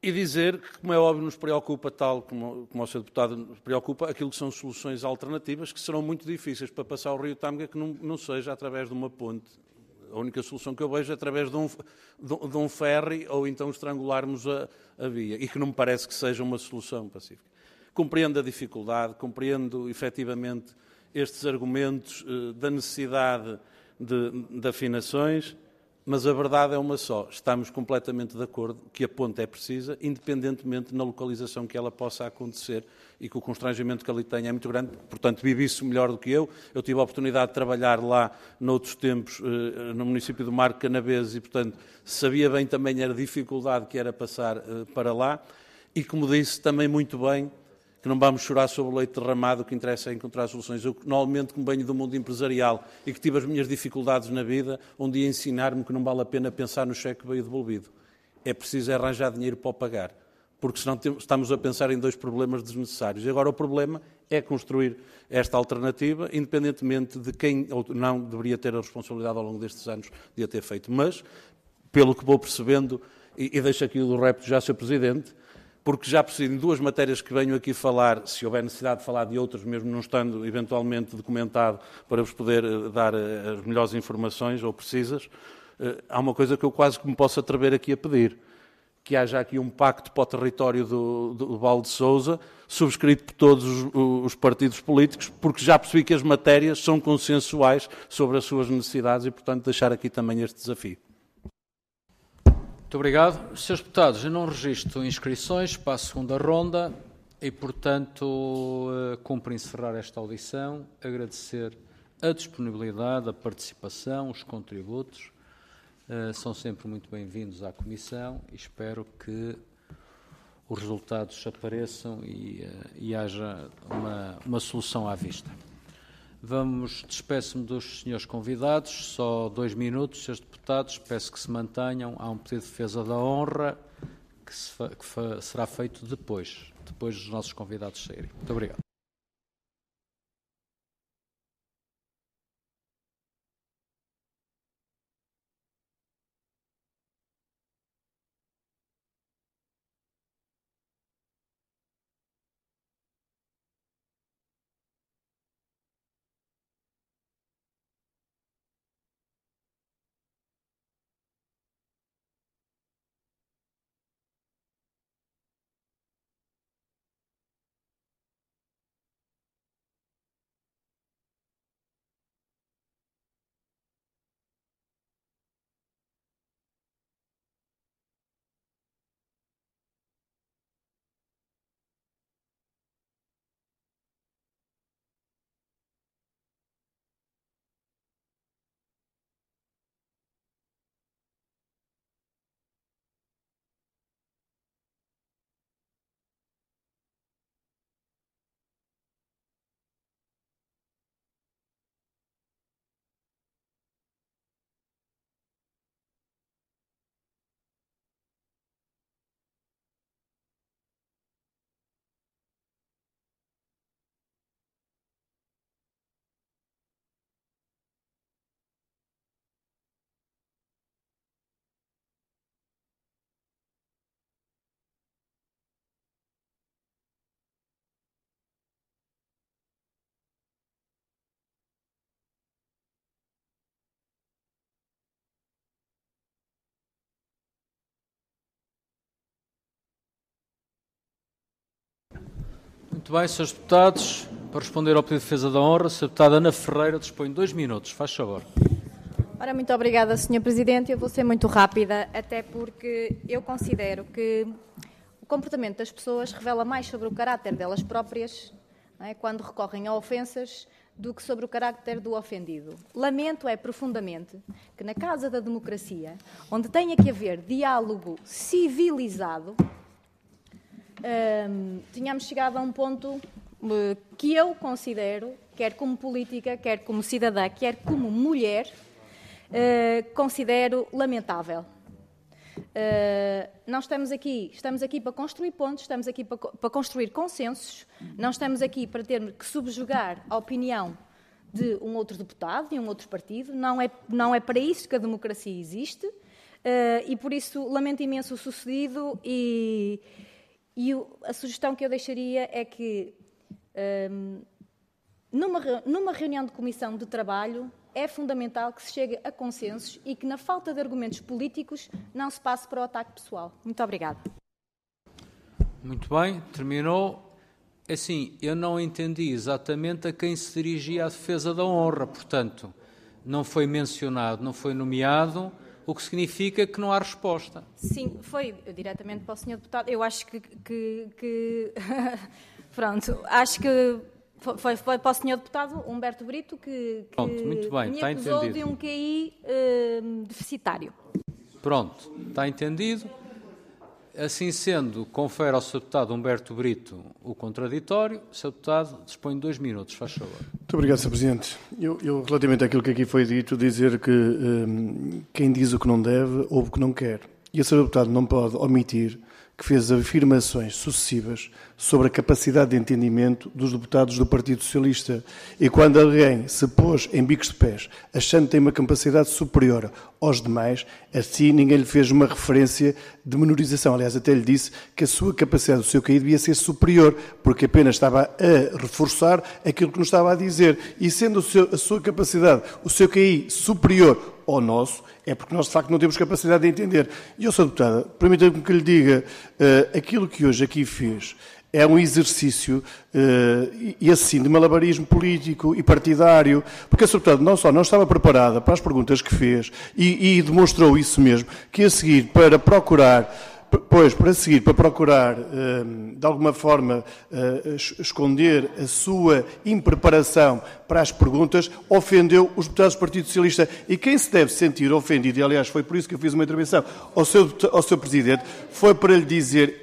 E dizer que, como é óbvio, nos preocupa, tal como o Sr. Deputado nos preocupa, aquilo que são soluções alternativas que serão muito difíceis para passar o rio Tâmega, que não seja através de uma ponte. A única solução que eu vejo é através de um ferry ou então estrangularmos a via, e que não me parece que seja uma solução pacífica. Compreendo a dificuldade, compreendo efetivamente estes argumentos da necessidade de afinações, mas a verdade é uma só. Estamos completamente de acordo que a ponte é precisa, independentemente na localização que ela possa acontecer, e que o constrangimento que ali tem é muito grande. Portanto, vive isso melhor do que eu. Eu tive a oportunidade de trabalhar lá noutros tempos, no município do Marco Canaveses, e, portanto, sabia bem também a dificuldade que era passar para lá. E, como disse também muito bem, que não vamos chorar sobre o leite derramado, o que interessa é encontrar soluções. Eu, normalmente, como venho do mundo empresarial e que tive as minhas dificuldades na vida, um dia ensinar-me que não vale a pena pensar no cheque que veio devolvido. É preciso arranjar dinheiro para o pagar, porque senão estamos a pensar em dois problemas desnecessários. E agora o problema é construir esta alternativa, independentemente de quem ou não deveria ter a responsabilidade ao longo destes anos de a ter feito. Mas, pelo que vou percebendo, e deixo aqui o do repto já, Sr. Presidente, porque já percebi em duas matérias que venho aqui falar, se houver necessidade de falar de outras, mesmo não estando eventualmente documentado, para vos poder dar as melhores informações ou precisas, há uma coisa que eu quase que me posso atrever aqui a pedir, que haja aqui um pacto para o território do Val de Sousa, subscrito por todos os partidos políticos, porque já percebi que as matérias são consensuais sobre as suas necessidades e, portanto, deixar aqui também este desafio.
Muito obrigado. Senhores deputados, eu não registro inscrições para a segunda ronda e, portanto, cumpre encerrar esta audição, agradecer a disponibilidade, a participação, os contributos. São sempre muito bem-vindos à Comissão e espero que os resultados apareçam e haja uma solução à vista. Despeço-me dos senhores convidados, só 2 minutos, senhores deputados, peço que se mantenham. Há um pedido de defesa da honra que será feito depois dos nossos convidados saírem. Muito obrigado. Muito bem, senhores deputados, para responder ao pedido de defesa da honra, a senhora deputada Ana Ferreira dispõe de 2 minutos. Faz favor.
Ora, muito obrigada, Sr. Presidente. Eu vou ser muito rápida, até porque eu considero que o comportamento das pessoas revela mais sobre o caráter delas próprias, não é, quando recorrem a ofensas, do que sobre o caráter do ofendido. Lamento profundamente que na Casa da Democracia, onde tenha que haver diálogo civilizado, tínhamos chegado a um ponto que eu considero, quer como política, quer como cidadã, quer como mulher, considero lamentável. Nós estamos aqui para construir pontos, estamos aqui para construir consensos, não estamos aqui para termos que subjugar a opinião de um outro deputado, de um outro partido, não é para isso que a democracia existe. e por isso lamento imenso o sucedido e a sugestão que eu deixaria é que numa reunião de comissão de trabalho é fundamental que se chegue a consensos e que, na falta de argumentos políticos, não se passe para o ataque pessoal. Muito obrigada.
Muito bem, terminou. Assim, eu não entendi exatamente a quem se dirigia a defesa da honra, portanto, não foi mencionado, não foi nomeado, o que significa que não há resposta.
Sim, foi diretamente para o Sr. Deputado. Eu acho que pronto, acho que foi para o Sr. Deputado Humberto Brito que
muito bem,
me
está
acusou
entendido.
de um QI deficitário.
Pronto, está entendido. Assim sendo, confere ao Sr. Deputado Humberto Brito o contraditório. Sr. Deputado, dispõe de 2 minutos, faz favor.
Muito obrigado, Sr. Presidente. Eu, relativamente àquilo que aqui foi dito, dizer que quem diz o que não deve, ouve o que não quer. E o Sr. Deputado não pode omitir que fez afirmações sucessivas sobre a capacidade de entendimento dos deputados do Partido Socialista. E quando alguém se pôs em bicos de pés, achando que tem uma capacidade superior aos demais, assim ninguém lhe fez uma referência de menorização. Aliás, até lhe disse que a sua capacidade, o seu QI, devia ser superior, porque apenas estava a reforçar aquilo que nos estava a dizer. E sendo a sua capacidade, o seu QI superior ao nosso, é porque nós, de facto, não temos capacidade de entender. E, Sr. Deputada, permita-me que lhe diga, aquilo que hoje aqui fez é um exercício, e assim, de malabarismo político e partidário, porque a Sra. Deputada não só não estava preparada para as perguntas que fez, e demonstrou isso mesmo, que a seguir, para procurar, de alguma forma, esconder a sua impreparação para as perguntas, ofendeu os deputados do Partido Socialista. E quem se deve sentir ofendido, e aliás foi por isso que eu fiz uma intervenção ao seu Presidente, foi para lhe dizer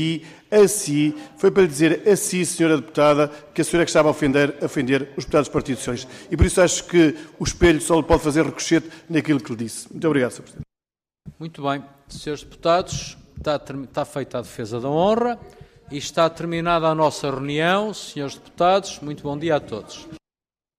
Senhora Deputada, que a senhora que estava a ofender os deputados do Partido Socialista. E por isso acho que o espelho só lhe pode fazer ricochete naquilo que lhe disse. Muito obrigado, Sr. Presidente.
Muito bem. Senhores deputados, está feita a defesa da honra e está terminada a nossa reunião. Senhores deputados, muito bom dia a todos.